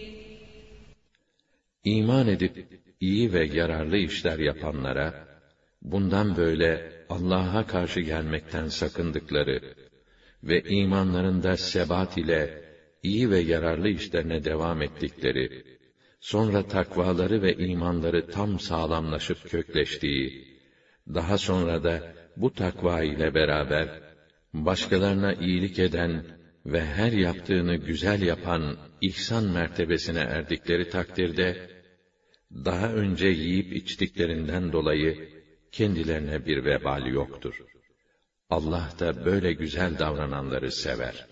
İman edip iyi ve yararlı işler yapanlara, bundan böyle Allah'a karşı gelmekten sakındıkları ve imanlarında sebat ile iyi ve yararlı işlerine devam ettikleri, sonra takvaları ve imanları tam sağlamlaşıp kökleştiği, daha sonra da bu takva ile beraber başkalarına iyilik eden ve her yaptığını güzel yapan ihsan mertebesine erdikleri takdirde, daha önce yiyip içtiklerinden dolayı kendilerine bir vebal yoktur. Allah da böyle güzel davrananları sever.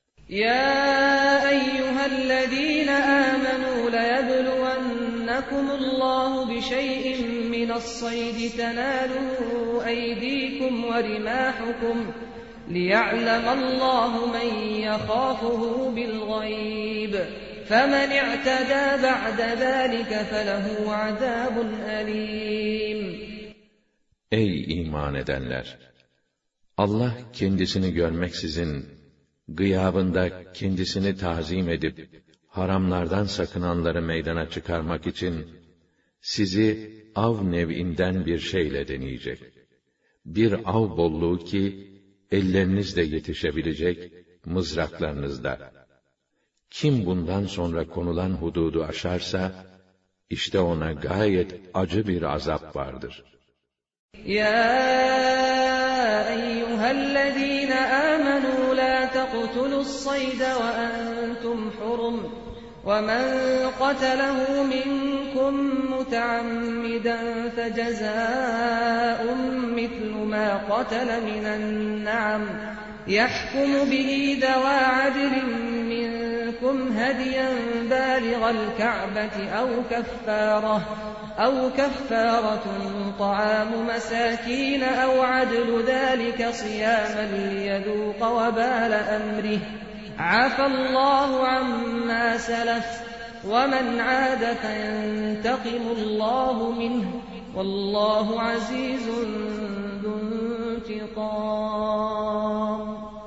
Ya eyyühellezîne âmenû leyebluvennekumullahu bişey'in mina's-saydi tenâlû eydîkum ve rimâhukum liya'lemallahu men yehâfuhu bil-gayb. فَمَنِ اِعْتَدَى بَعْدَ ذَٰلِكَ فَلَهُ عَذَابٌ أَلِيمٌ. Ey iman edenler! Allah kendisini görmeksizin, gıyabında kendisini tazim edip, haramlardan sakınanları meydana çıkarmak için, sizi av nev'inden bir şeyle deneyecek. bir av bolluğu ki, ellerinizle yetişebilecek, mızraklarınızda. Kim bundan sonra konulan hududu aşarsa, işte ona gayet acı bir azap vardır. Ya eyyühellezîne âmenû lâ teqtulu's-sayde ve entum hurum. وَمَنْ قَتَلَهُ مِنْكُمْ مُتَعَمِّدًا فَجَزَاءٌ مِثْلُ مَا قَتَلَ مِنَ النَّعَمِ يَحْكُمُ بِهِ ذَوَى عَدْلٍ مِنْكُمْ هَدْيًا بَالِغَ الْكَعْبَةِ أَوْ كَفَّارَةٌ طَعَامُ مَسَاكِينَ أَوْ عَدْلُ ذَلِكَ صِيَامًا لِيَذُوقَ وَبَالَ أَمْرِهِ عَفَا اللَّهُ عَمَّا سَلَفَ وَمَنْ عَادَ فَيَنْتَقِمُ اللَّهُ مِنْهُ وَاللّٰهُ عَزِيزٌ ذُو انْتِقَامٍ.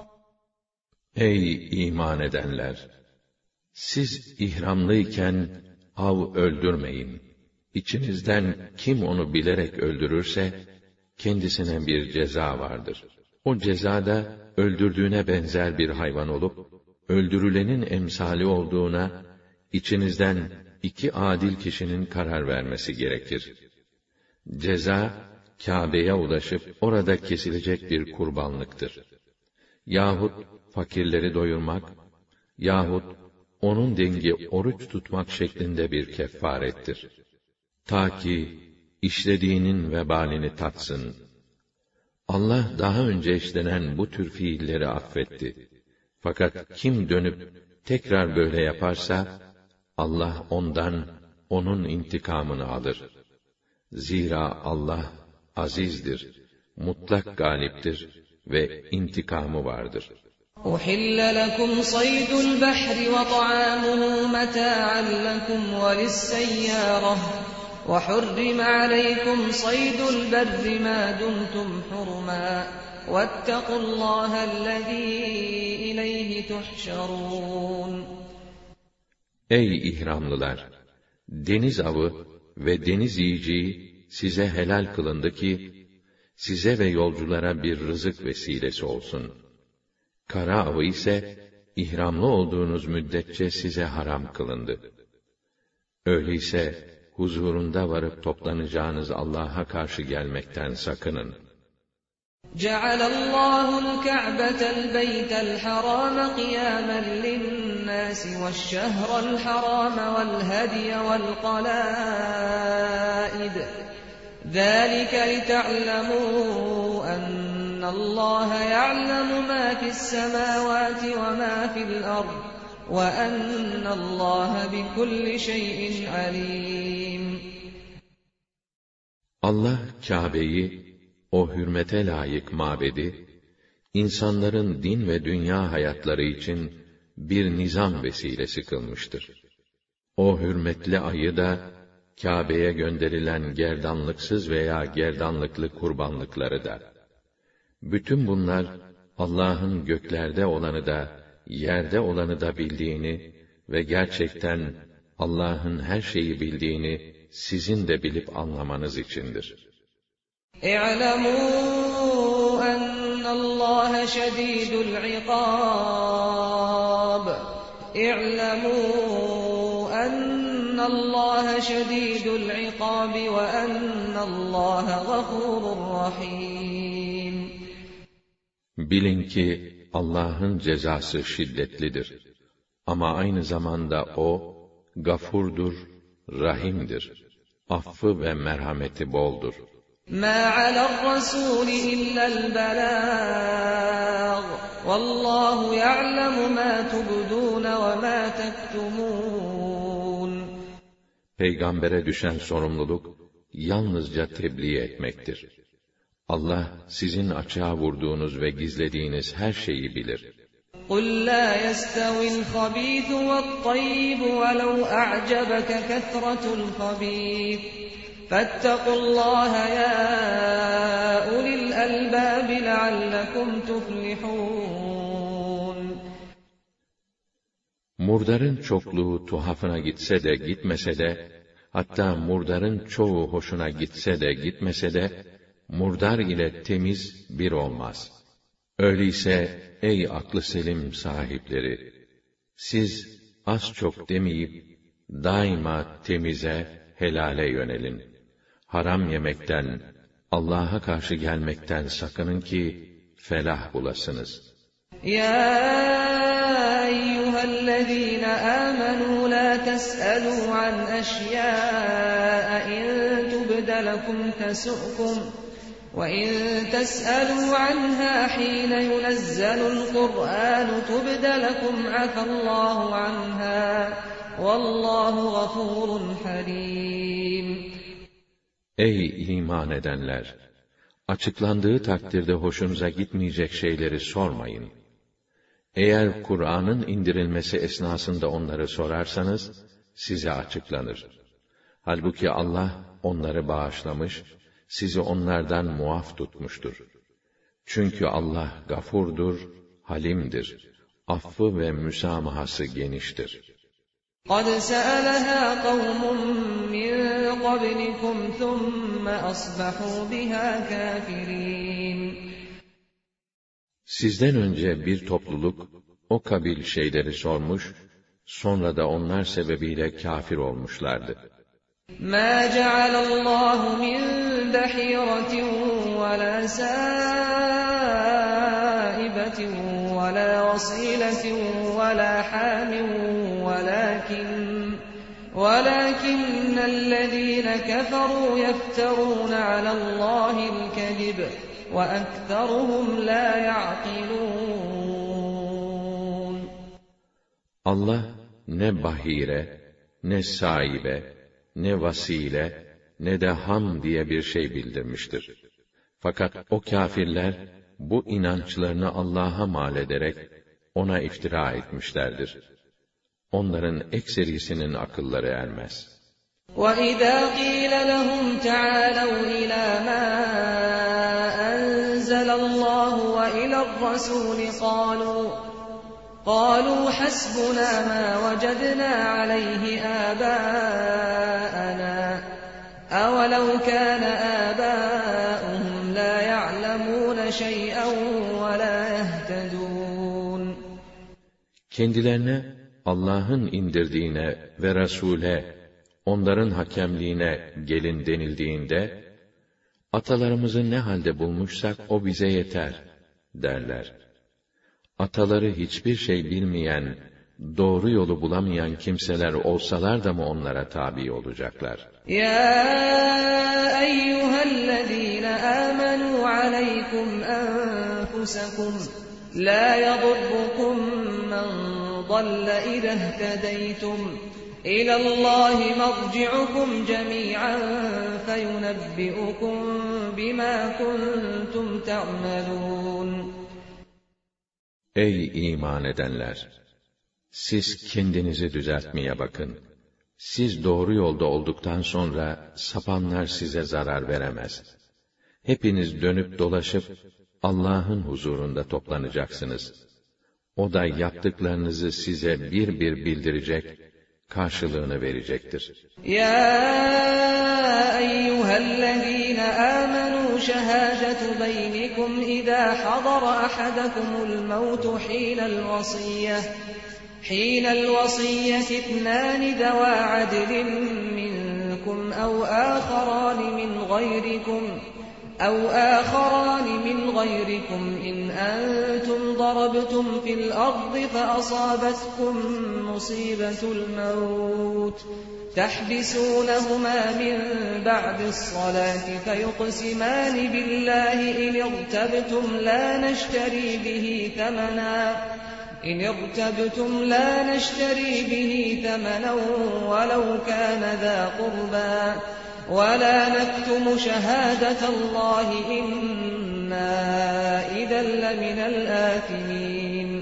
Ey iman edenler! Siz ihramlıyken av öldürmeyin. İçinizden kim onu bilerek öldürürse, kendisine bir ceza vardır. O cezada, öldürdüğüne benzer bir hayvan olup, öldürülenin emsali olduğuna, içinizden 2 adil kişinin karar vermesi gerekir. Ceza, Kâbe'ye ulaşıp, orada kesilecek bir kurbanlıktır. Yahut, fakirleri doyurmak, yahut, onun dengi oruç tutmak şeklinde bir kefarettir. Ta ki, işlediğinin vebalini tatsın. Allah daha önce işlenen bu tür fiilleri affetti. Fakat kim dönüp tekrar böyle yaparsa, Allah ondan onun intikamını alır. Zira Allah azizdir, mutlak galiptir ve intikamı vardır. أُحِلَّ لَكُمْ صَيْدُ الْبَحْرِ وَطَعَامُهُ مَتَاعًا لَكُمْ وَلِلسَّيَّارَةِ وَحُرِّمَ عَلَيْكُمْ صَيْدُ الْبَرِّ مَا دُمْتُمْ حُرُمًا وَاتَّقُوا اللَّهَ الَّذ۪ي إِلَيْهِ تُحْشَرُونَ. Ey ihramlılar! Deniz avı ve deniz yiyeceği size helal kılındı ki, size ve yolculara bir rızık vesilesi olsun. Kara avı ise, ihramlı olduğunuz müddetçe size haram kılındı. Öyleyse, huzurunda varıp toplanacağınız Allah'a karşı gelmekten sakının. جَعَلَ اللّٰهُ الْكَعْبَةَ الْبَيْتَ الْحَرَامَ قِيَامًا لِلنَّاسِ وَالشَّهْرَ الْحَرَامَ وَالْهَدْيَ وَالْقَلَائِدَ ذَٰلِكَ لِتَعْلَمُوا أَنَّ اللّٰهَ يَعْلَمُ مَا فِي السَّمَاوَاتِ وَمَا فِي الْأَرْضِ وَأَنَّ اللّٰهَ بِكُلِّ شَيْءٍ عَلِيمٌ. Allah Kâbe'yi, o hürmete layık mabedi, insanların din ve dünya hayatları için bir nizam vesilesi kılmıştır. O hürmetli ayı da, Kâbe'ye gönderilen gerdanlıksız veya gerdanlıklı kurbanlıkları da. Bütün bunlar, Allah'ın göklerde olanı da, yerde olanı da bildiğini ve gerçekten Allah'ın her şeyi bildiğini sizin de bilip anlamanız içindir. اِعْلَمُوا أَنَّ اللّٰهَ شَد۪يدُ الْعِقَابِ اِعْلَمُوا أَنَّ اللّٰهَ شَد۪يدُ الْعِقَابِ وَأَنَّ اللّٰهَ غَفُورٌ رَحِيمٌ. Bilin ki Allah'ın cezası şiddetlidir. Ama aynı zamanda O, gafurdur, rahimdir. Affı ve merhameti boldur. مَا عَلَى الرَّسُولِ إِلَّا الْبَلَاغُ وَاللّٰهُ يَعْلَمُ مَا تُبْدُونَ وَمَا تَكْتُمُونَ. Peygambere düşen sorumluluk, yalnızca tebliğ etmektir. Allah, sizin açığa vurduğunuz ve gizlediğiniz her şeyi bilir. قُلْ لَا يَسْتَوِي الْخَبِيثُ وَالطَّيِّبُ وَلَوْ أَعْجَبَكَ كَثْرَةُ الْخَبِيثِ فَاتَّقُوا اللّٰهَ يَا أُولِي الْأَلْبَابِ لَعَلَّكُمْ تُفْلِحُونَ. Murdarın çokluğu tuhafına gitse de gitmese de, hatta murdarın çoğu hoşuna gitse de gitmese de, murdar ile temiz bir olmaz. Öyleyse ey aklı selim sahipleri, siz az çok demeyip daima temize, helale yönelin. Haram yemekten, Allah'a karşı gelmekten sakının ki felah bulasınız. Ya eyyühellezîne âmenû lâ tes'elû an eşyâ'a in tubde lekum tesu'kum ve in tes'elû anhâ hîne yunezzelul Kur'ân tubde lekum afallâhu anhâ vallâhu gafûrun halîm. Ey iman edenler! Açıklandığı takdirde hoşunuza gitmeyecek şeyleri sormayın. Eğer Kur'an'ın indirilmesi esnasında onları sorarsanız, size açıklanır. Halbuki Allah onları bağışlamış, sizi onlardan muaf tutmuştur. Çünkü Allah gafurdur, halimdir. Affı ve müsamahası geniştir. قَدْ سَأَلَهَا قَوْمٌ مِّن قَبْلِكُمْ ثُمَّ أَصْبَحُوا بِهَا كَافِرِينَ. Sizden önce bir topluluk o kabil şeyleri sormuş, sonra da onlar sebebiyle kâfir olmuşlardı. مَا جَعَلَ اللّٰهُ مِن بَحِيرَةٍ وَلَا سَائِبَةٍ وَلَا وَصِيلَةٍ وَلَا حَامٍ وَلَكِنَّ الَّذِينَ كَفَرُوا يَفْتَرُونَ عَلَى اللّٰهِ الْكَذِبَ وَأَكْثَرُهُمْ لَا يَعْقِلُونَ. Allah ne bahire, ne saibe, ne vasile, ne de ham diye bir şey bildirmiştir. Fakat o kâfirler, bu inançlarını Allah'a mal ederek, ona iftira etmişlerdir. Onların ekserisinin akılları ermez. وَإِذَا قِيلَ لَهُمْ تَعَالَوْا إِلَى مَا أَنزَلَ اللّٰهُ وَإِلَى الرَّسُولِ قَالُوا حَسْبُنَا مَا وَجَدْنَا عَلَيْهِ آبَاءَنَا أَوَلَوْ كَانَ آبَاؤُهُمْ لَا يَعْلَمُونَ شَيْئًا وَلَا يَهْتَدُونَ. Kendilerine Allah'ın indirdiğine ve Resul'e, onların hakemliğine gelin denildiğinde, atalarımızı ne halde bulmuşsak o bize yeter derler. Ataları hiçbir şey bilmeyen, doğru yolu bulamayan kimseler olsalar da mı onlara tabi olacaklar? Ya eyyühellezîne âmenû aleykum enfusekum, la yadurrukum men dalle izehtedeytum, İlallâhi marci'ukum cemî'an feyunebbi'ukum bimâ kuntum te'melûn. Ey iman edenler! Siz kendinizi düzeltmeye bakın. Siz doğru yolda olduktan sonra sapanlar size zarar veremez. Hepiniz dönüp dolaşıp Allah'ın huzurunda toplanacaksınız. O da yaptıklarınızı size bir bir bildirecek, karşılığını verecektir. Ya eyyühellezîne âmenû şehâdetu beynikum izâ hadara ahadakumul mevtu hînel vasiyyeti ithnâni zevâ adlin minkum ev آخران من غيركم إن أنتم ضربتم في الأرض فأصابتكم مصيبة الموت تحبسونهما من بعد الصلاة فيقسمان بالله إن ارتبتم لا نشتري به ثمنا ولو كان ذا قربى وَلَا نَكْتُمُ شَهَادَةَ اللّٰهِ إِنَّا إِذًا لَمِنَ الْآثِمِينَ.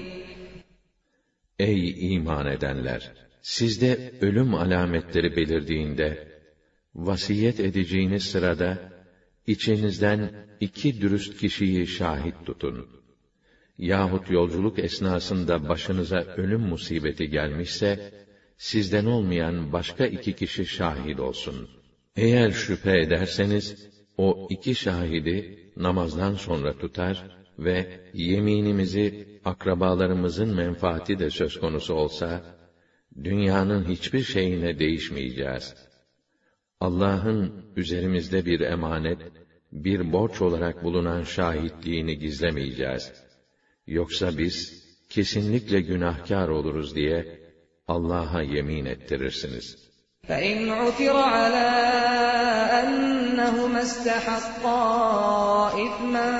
Ey iman edenler! Sizde ölüm alametleri belirdiğinde, vasiyet edeceğiniz sırada, içinizden 2 dürüst kişiyi şahit tutun. Yahut yolculuk esnasında başınıza ölüm musibeti gelmişse, sizden olmayan başka 2 kişi şahit olsun. Eğer şüphe ederseniz, o iki şahidi namazdan sonra tutar ve yeminimizi akrabalarımızın menfaati de söz konusu olsa, dünyanın hiçbir şeyine değişmeyeceğiz. Allah'ın üzerimizde bir emanet, bir borç olarak bulunan şahitliğini gizlemeyeceğiz. Yoksa biz kesinlikle günahkar oluruz diye Allah'a yemin ettirirsiniz. فَإِنْ عُثِرَ عَلَى أَنَّهُمَا اسْتَحَقَّا إِثْمًا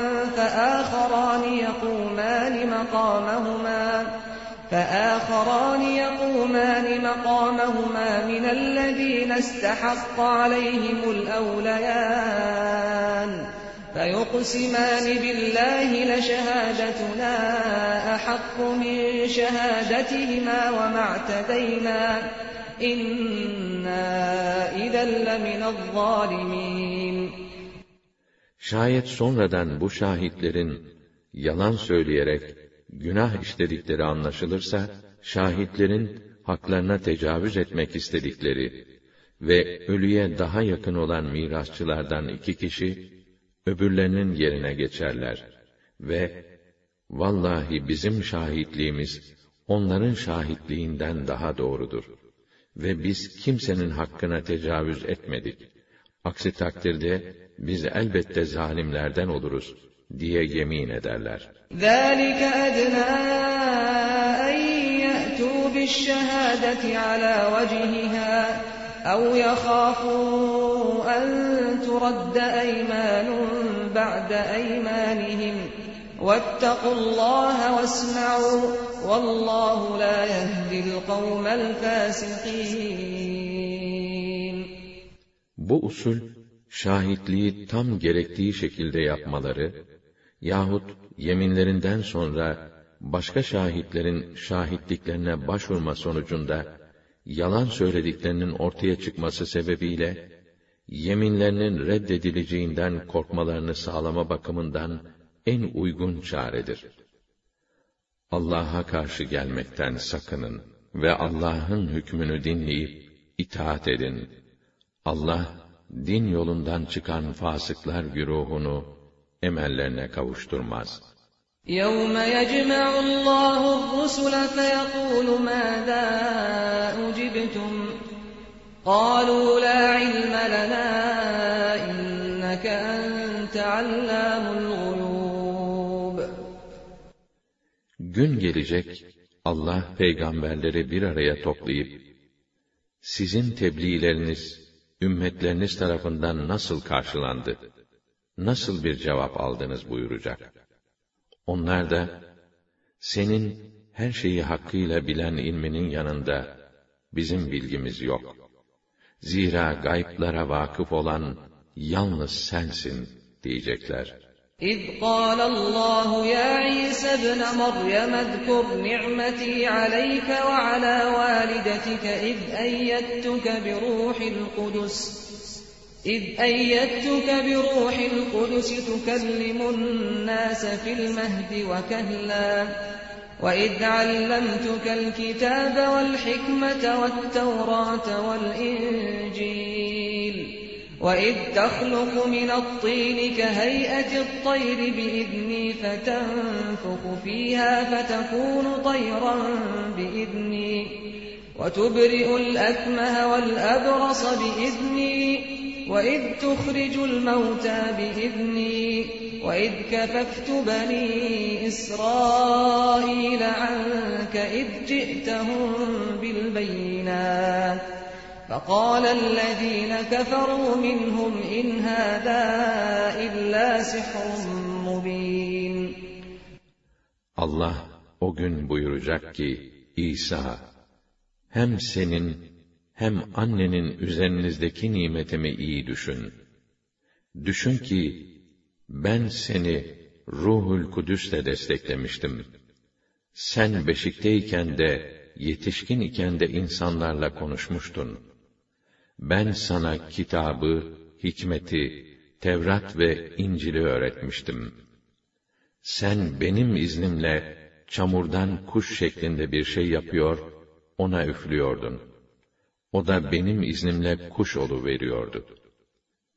فآخران يقومان مقامهما من الذين استحق عليهم الأوليان فيقسمان بالله لشهادتنا أحق من شهادتهما وما اعتدينا إنا إذا لمن الظالمين. Şayet sonradan bu şahitlerin yalan söyleyerek günah işledikleri anlaşılırsa, şahitlerin haklarına tecavüz etmek istedikleri ve ölüye daha yakın olan mirasçılardan iki kişi, öbürlerinin yerine geçerler ve vallahi bizim şahitliğimiz, onların şahitliğinden daha doğrudur ve biz kimsenin hakkına tecavüz etmedik. Aksi takdirde biz elbette zalimlerden oluruz diye yemin ederler. ذَٰلِكَ أَدْنَىٰ أَنْ يَأْتُوا بِالشَّهَادَةِ عَلَى وَجْهِهَا أَوْ يَخَافُوا أَنْ تُرَدَّ أَيْمَانٌ بَعْدَ أَيْمَانِهِمْ وَاتَّقُوا اللّٰهَ وَاسْمَعُوا وَاللّٰهُ لَا يَهْدِي الْقَوْمَ الْفَاسِقِينَ. Bu usul, şahitliği tam gerektiği şekilde yapmaları yahut yeminlerinden sonra başka şahitlerin şahitliklerine başvurma sonucunda yalan söylediklerinin ortaya çıkması sebebiyle yeminlerinin reddedileceğinden korkmalarını sağlama bakımından en uygun çaredir. Allah'a karşı gelmekten sakının ve Allah'ın hükmünü dinleyip itaat edin. Allah, din yolundan çıkan fasıklar güruhunu emellerine kavuşturmaz. يَوْمَ يَجْمَعُ اللّٰهُ الرُّسُلَ فَيَقُولُ مَاذَا أُجِبْتُمْ قَالُوا لَا عِلْمَ لَنَا إِنَّكَ أَنْتَ عَلَّامُ الْغُيُوبِ. Gün gelecek, Allah peygamberleri bir araya toplayıp, sizin tebliğleriniz, ümmetleriniz tarafından nasıl karşılandı? Nasıl bir cevap aldınız buyuracak. Onlar da, senin her şeyi hakkıyla bilen ilminin yanında bizim bilgimiz yok. Zira gayblara vakıf olan yalnız sensin diyecekler. إِذْ قَالَ اللّٰهُ يَا عِيسَى ابْنَ مَرْيَمَ اذْكُرْ نِعْمَتِي عَلَيْكَ وَعَلَى وَالِدَتِكَ إِذْ أَيَّدتُّكَ بِرُوحِ الْقُدُسِ تُكَلِّمُ النَّاسَ فِي الْمَهْدِ وَكَهْلًا وَإِذْ عَلَّمْتُكَ الْكِتَابَ وَالْحِكْمَةَ وَالتَّوْرَاةَ وَالْإِنْجِيلَ وَإِذْ تَخْلُقُ مِنَ الطِّينِ كَهَيْئَةِ الطَّيْرِ بِإِذْنِي فَتَنفُخُ فِيهَا فَتَكُونُ طَيْرًا بِإِذْنِي وَتُبْرِئُ الْأَكْمَهَ وَالْأَبْرَصَ بِإِذْنِي وَإِذْ تُخْرِجُ الْمَوْتَى بِإِذْنِي وَإِذْ كَفَفْتُ بَنِي إِسْرَائِيلَ عَنكَ إِذْ جِئْتَهُم بِالْبَيِّنَاتِ فَقَالَ الَّذِينَ كَفَرُوا مِنْهُمْ إِنْ هَذَا إِلَّا سِحْرٌ مُبِينٌ. Allah o gün buyuracak ki, İsa, hem senin hem annenin üzerinizdeki nimetimi iyi düşün. Düşün ki, ben seni Ruhul Kudüs'le desteklemiştim. Sen beşikteyken de, yetişkin iken de insanlarla konuşmuştun. Ben sana kitabı, hikmeti, Tevrat ve İncil'i öğretmiştim. Sen benim iznimle çamurdan kuş şeklinde bir şey yapıyor, ona üflüyordun. O da benim iznimle kuş oluveriyordu.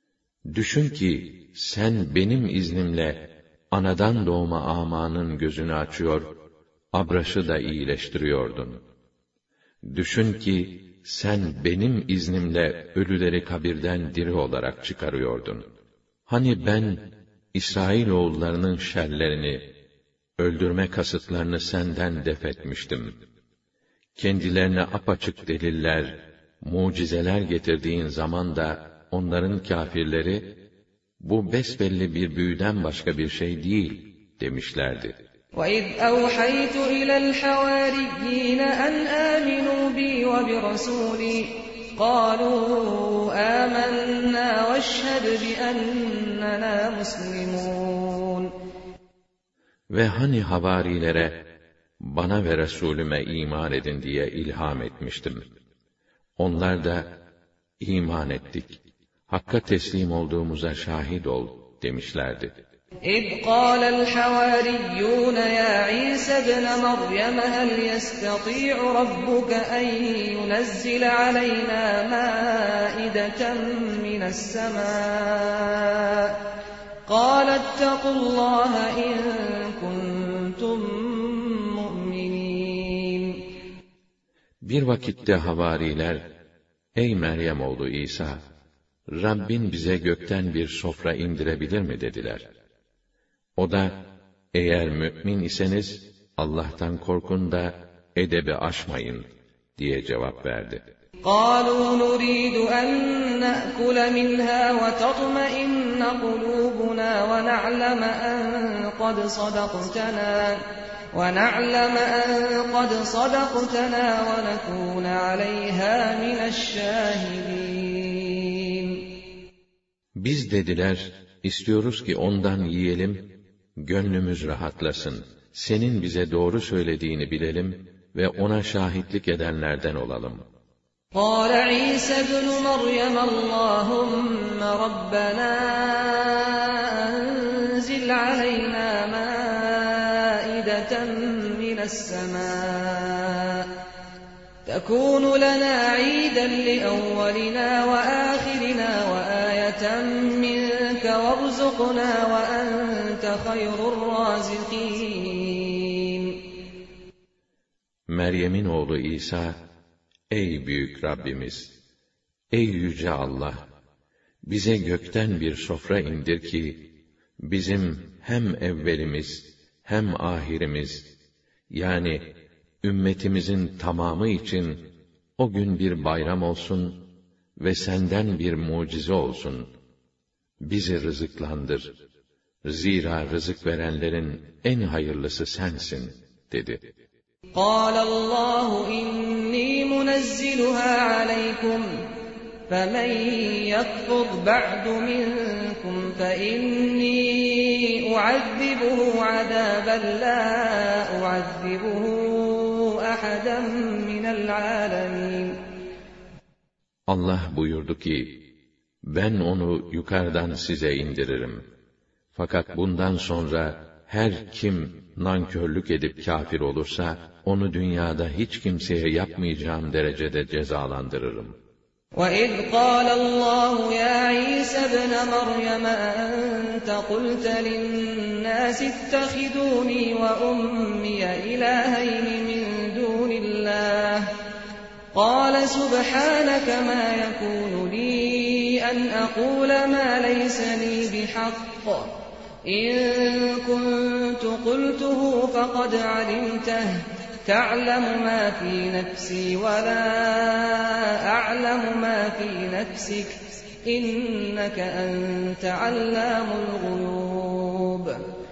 Düşün ki sen benim iznimle anadan doğma amanın gözünü açıyor, abraşı da iyileştiriyordun. Düşün ki sen benim iznimle ölüleri kabirden diri olarak çıkarıyordun. Hani ben İsrailoğullarının şerlerini, öldürme kasıtlarını senden def etmiştim. Kendilerine apaçık deliller, mucizeler getirdiğin zaman da onların kâfirleri, bu besbelli bir büyüden başka bir şey değil demişlerdi. وَإِذْ أَوْحَيْتُ إِلَى الْحَوَارِيِّينَ أَنْ آمِنُوا بِي وَبِرَسُولِي قَالُوا آمَنَّا وَاشْهَدْ بِأَنَّنَا مُسْلِمُونَ. Ve hani havarilere, bana ve Resulüme iman edin diye ilham etmiştim. Onlar da, iman ettik, Hakk'a teslim olduğumuza şahit ol demişlerdi. إِذْ قَالَ الْحَوَارِيُّونَ يَا عِيسَى ابْنَ مَرْيَمَ هَلْ يَسْتَطِيعُ رَبُّكَ أَن يُنَزِّلَ عَلَيْنَا مَائِدَةً مِّنَ السَّمَاءِ قَالَ اتَّقُوا اللَّهَ إِن كُنتُم مُّؤْمِنِينَ. Bir vakitte havariler, ey Meryem oğlu İsa, Rabbin bize gökten bir sofra indirebilir mi dediler. O da, eğer mümin iseniz, Allah'tan korkun da edebi aşmayın diye cevap verdi. قَالُوا نُرِيدُ أَن نَّأْكُلَ مِنْهَا وَتَطْمَئِنَّ قُلُوبُنَا وَنَعْلَمَ أَن قَدْ صَدَقْتَنَا وَنَكُونَ عَلَيْهَا مِنَ الشَّاهِدِينَ. Biz dediler, istiyoruz ki ondan yiyelim, gönlümüz rahatlasın, senin bize doğru söylediğini bilelim ve ona şahitlik edenlerden olalım. قَالَ عِيسَى ابْنُ مَرْيَمَ اللَّهُمَّ رَبَّنَا أَنزِلْ عَلَيْنَا مَائِدَةً مِّنَ السَّمَاءِ تَكُونُ لَنَا عِيدًا لِأَوَّلِنَا وَآخِرِنَا وَآيَةً مِّنكَ وَارْزُقْنَا وَأَنتَ خَيْرُ الرَّازِقِينَ. Meryem'in oğlu İsa, ey büyük Rabbimiz, ey yüce Allah, bize gökten bir sofra indir ki, bizim hem evvelimiz, hem ahirimiz, yani ümmetimizin tamamı için o gün bir bayram olsun ve senden bir mucize olsun. Bizi rızıklandır. Zira rızık verenlerin en hayırlısı sensin, dedi. قَالَ اللَّهُ إِنِّي مُنَزِّلُهَا عَلَيْكُمْ فَمَن يَكْفُرْ بَعْدُ مِنكُمْ فَإِنِّي أُعَذِّبُهُ عَذَابًا لَّا أُعَذِّبُهُ أَحَدًا مِّنَ الْعَالَمِينَ. Allah buyurdu ki, ben onu yukarıdan size indiririm. Fakat bundan sonra her kim nankörlük edip kâfir olursa, onu dünyada hiç kimseye yapmayacağım derecede cezalandırırım. وَإِذْ قَالَ اللَّهُ يَا عِيسَى ابْنَ مَرْيَمَ أَأَنتَ قُلْتَ لِلنَّاسِ اتَّخِذُونِي وَأُمِّيَ إِلَٰهَيْنِ مِن دُونِ اللَّهِ قَالَ سُبْحَانَكَ مَا يَكُونُ لِي أَنْ أَقُولَ مَا لَيْسَ لِي بِحَقٍّ إِن كُنتُ قُلْتُهُ فَقَدْ عَلِمْتَهُ تَعْلَمُ مَا فِي نَفْسِي وَلَا أَعْلَمُ مَا فِي نَفْسِكَ إِنَّكَ أَنْتَ عَلَّامُ الْغُيُوبِ.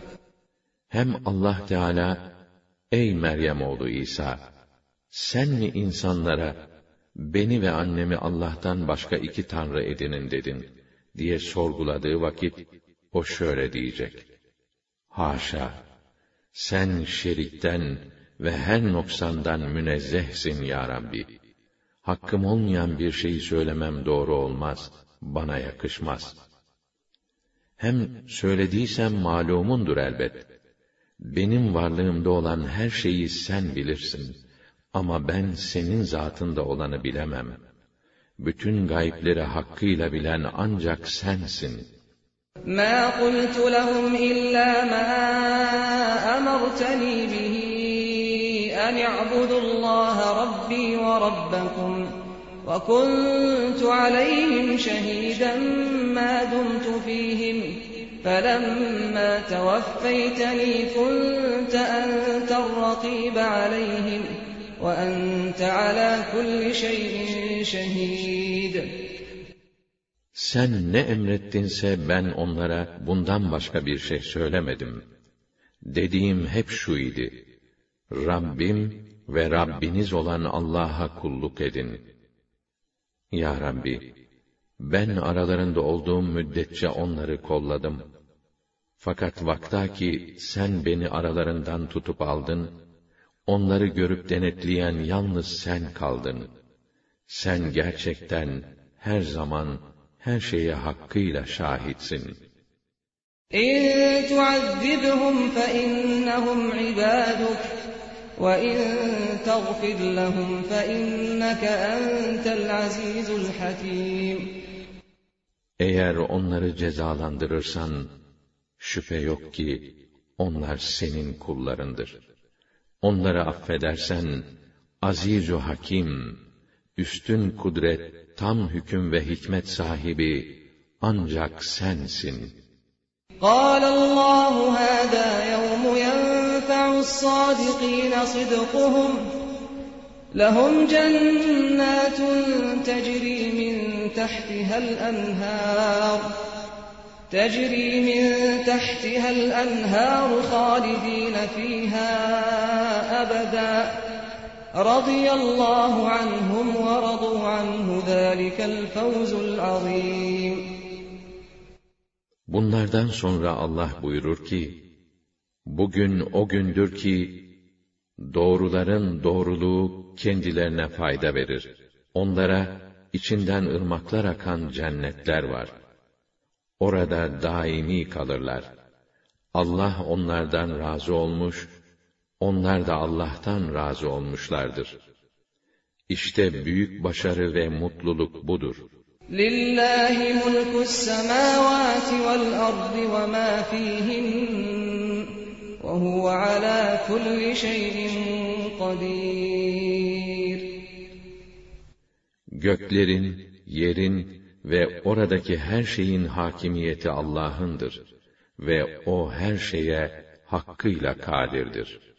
Hem Allah Teala, ey Meryem oğlu İsa, sen mi insanlara, beni ve annemi Allah'tan başka iki tanrı edinin dedin, diye sorguladığı vakit, o şöyle diyecek: haşa! Sen şirikten ve her noksandan münezzehsin ya Rabbi. Hakkım olmayan bir şeyi söylemem doğru olmaz, bana yakışmaz. Hem söylediysem malumundur elbet. Benim varlığımda olan her şeyi sen bilirsin. Ama ben senin zatında olanı bilemem. bütün gaybleri hakkıyla bilen ancak sensin. مَا قُلْتُ لَهُمْ إِلَّا مَا أَمَرْتَنِي بِهِ أَنِ اعْبُدُوا اللَّهَ رَبِّي وَرَبَّكُمْ وَكُنْتُ عَلَيْهِمْ شَهِيدًا مَا دُمْتُ فِيهِمْ فَلَمَّا تَوَفَّيْتَنِي كُنْتَ أَنْتَ الرَّقِيبَ عَلَيْهِمْ وَأَنْتَ عَلَى كُلِّ شَيْءٍ شَهِيدٌ. Sen ne emrettinse ben onlara bundan başka bir şey söylemedim. Dediğim hep şu idi: Rabbim ve Rabbiniz olan Allah'a kulluk edin. Ya Rabbi, ben aralarında olduğum müddetçe onları kolladım. Fakat vaktaki sen beni aralarından tutup aldın, onları görüp denetleyen yalnız sen kaldın. Sen gerçekten her zaman her şeye hakkıyla şahitsin. İn tu'azzibhum fe innehum ibaduk ve in tagfir lehum fe inneke entel azizul hakim. Eğer onları cezalandırırsan, şüphe yok ki onlar senin kullarındır. Onları affedersen, aziz-u hakim, üstün kudret, tam hüküm ve hikmet sahibi ancak sensin. قَالَ اللّٰهُ هَذَا يَوْمُ يَنْفَعُ الصَّادِقِينَ صِدْقُهُمْ لَهُمْ جَنَّاتٌ تَجْرِي مِنْ تحتها الأنهار خالدين فيها أبدا رضي الله عنهم ورضوا عنه ذلك الفوز العظيم. Bunlardan sonra Allah buyurur ki, bugün o gündür ki, doğruların doğruluğu kendilerine fayda verir. Onlara içinden ırmaklar akan cennetler var. Orada daimi kalırlar. Allah onlardan razı olmuş, onlar da Allah'tan razı olmuşlardır. İşte büyük başarı ve mutluluk budur. Lillahi mulkus semavati vel ardı ve ma fihin ve huve ala kulli şeyin kadir. Göklerin, yerin ve oradaki her şeyin hakimiyeti Allah'ındır ve o her şeye hakkıyla kadirdir.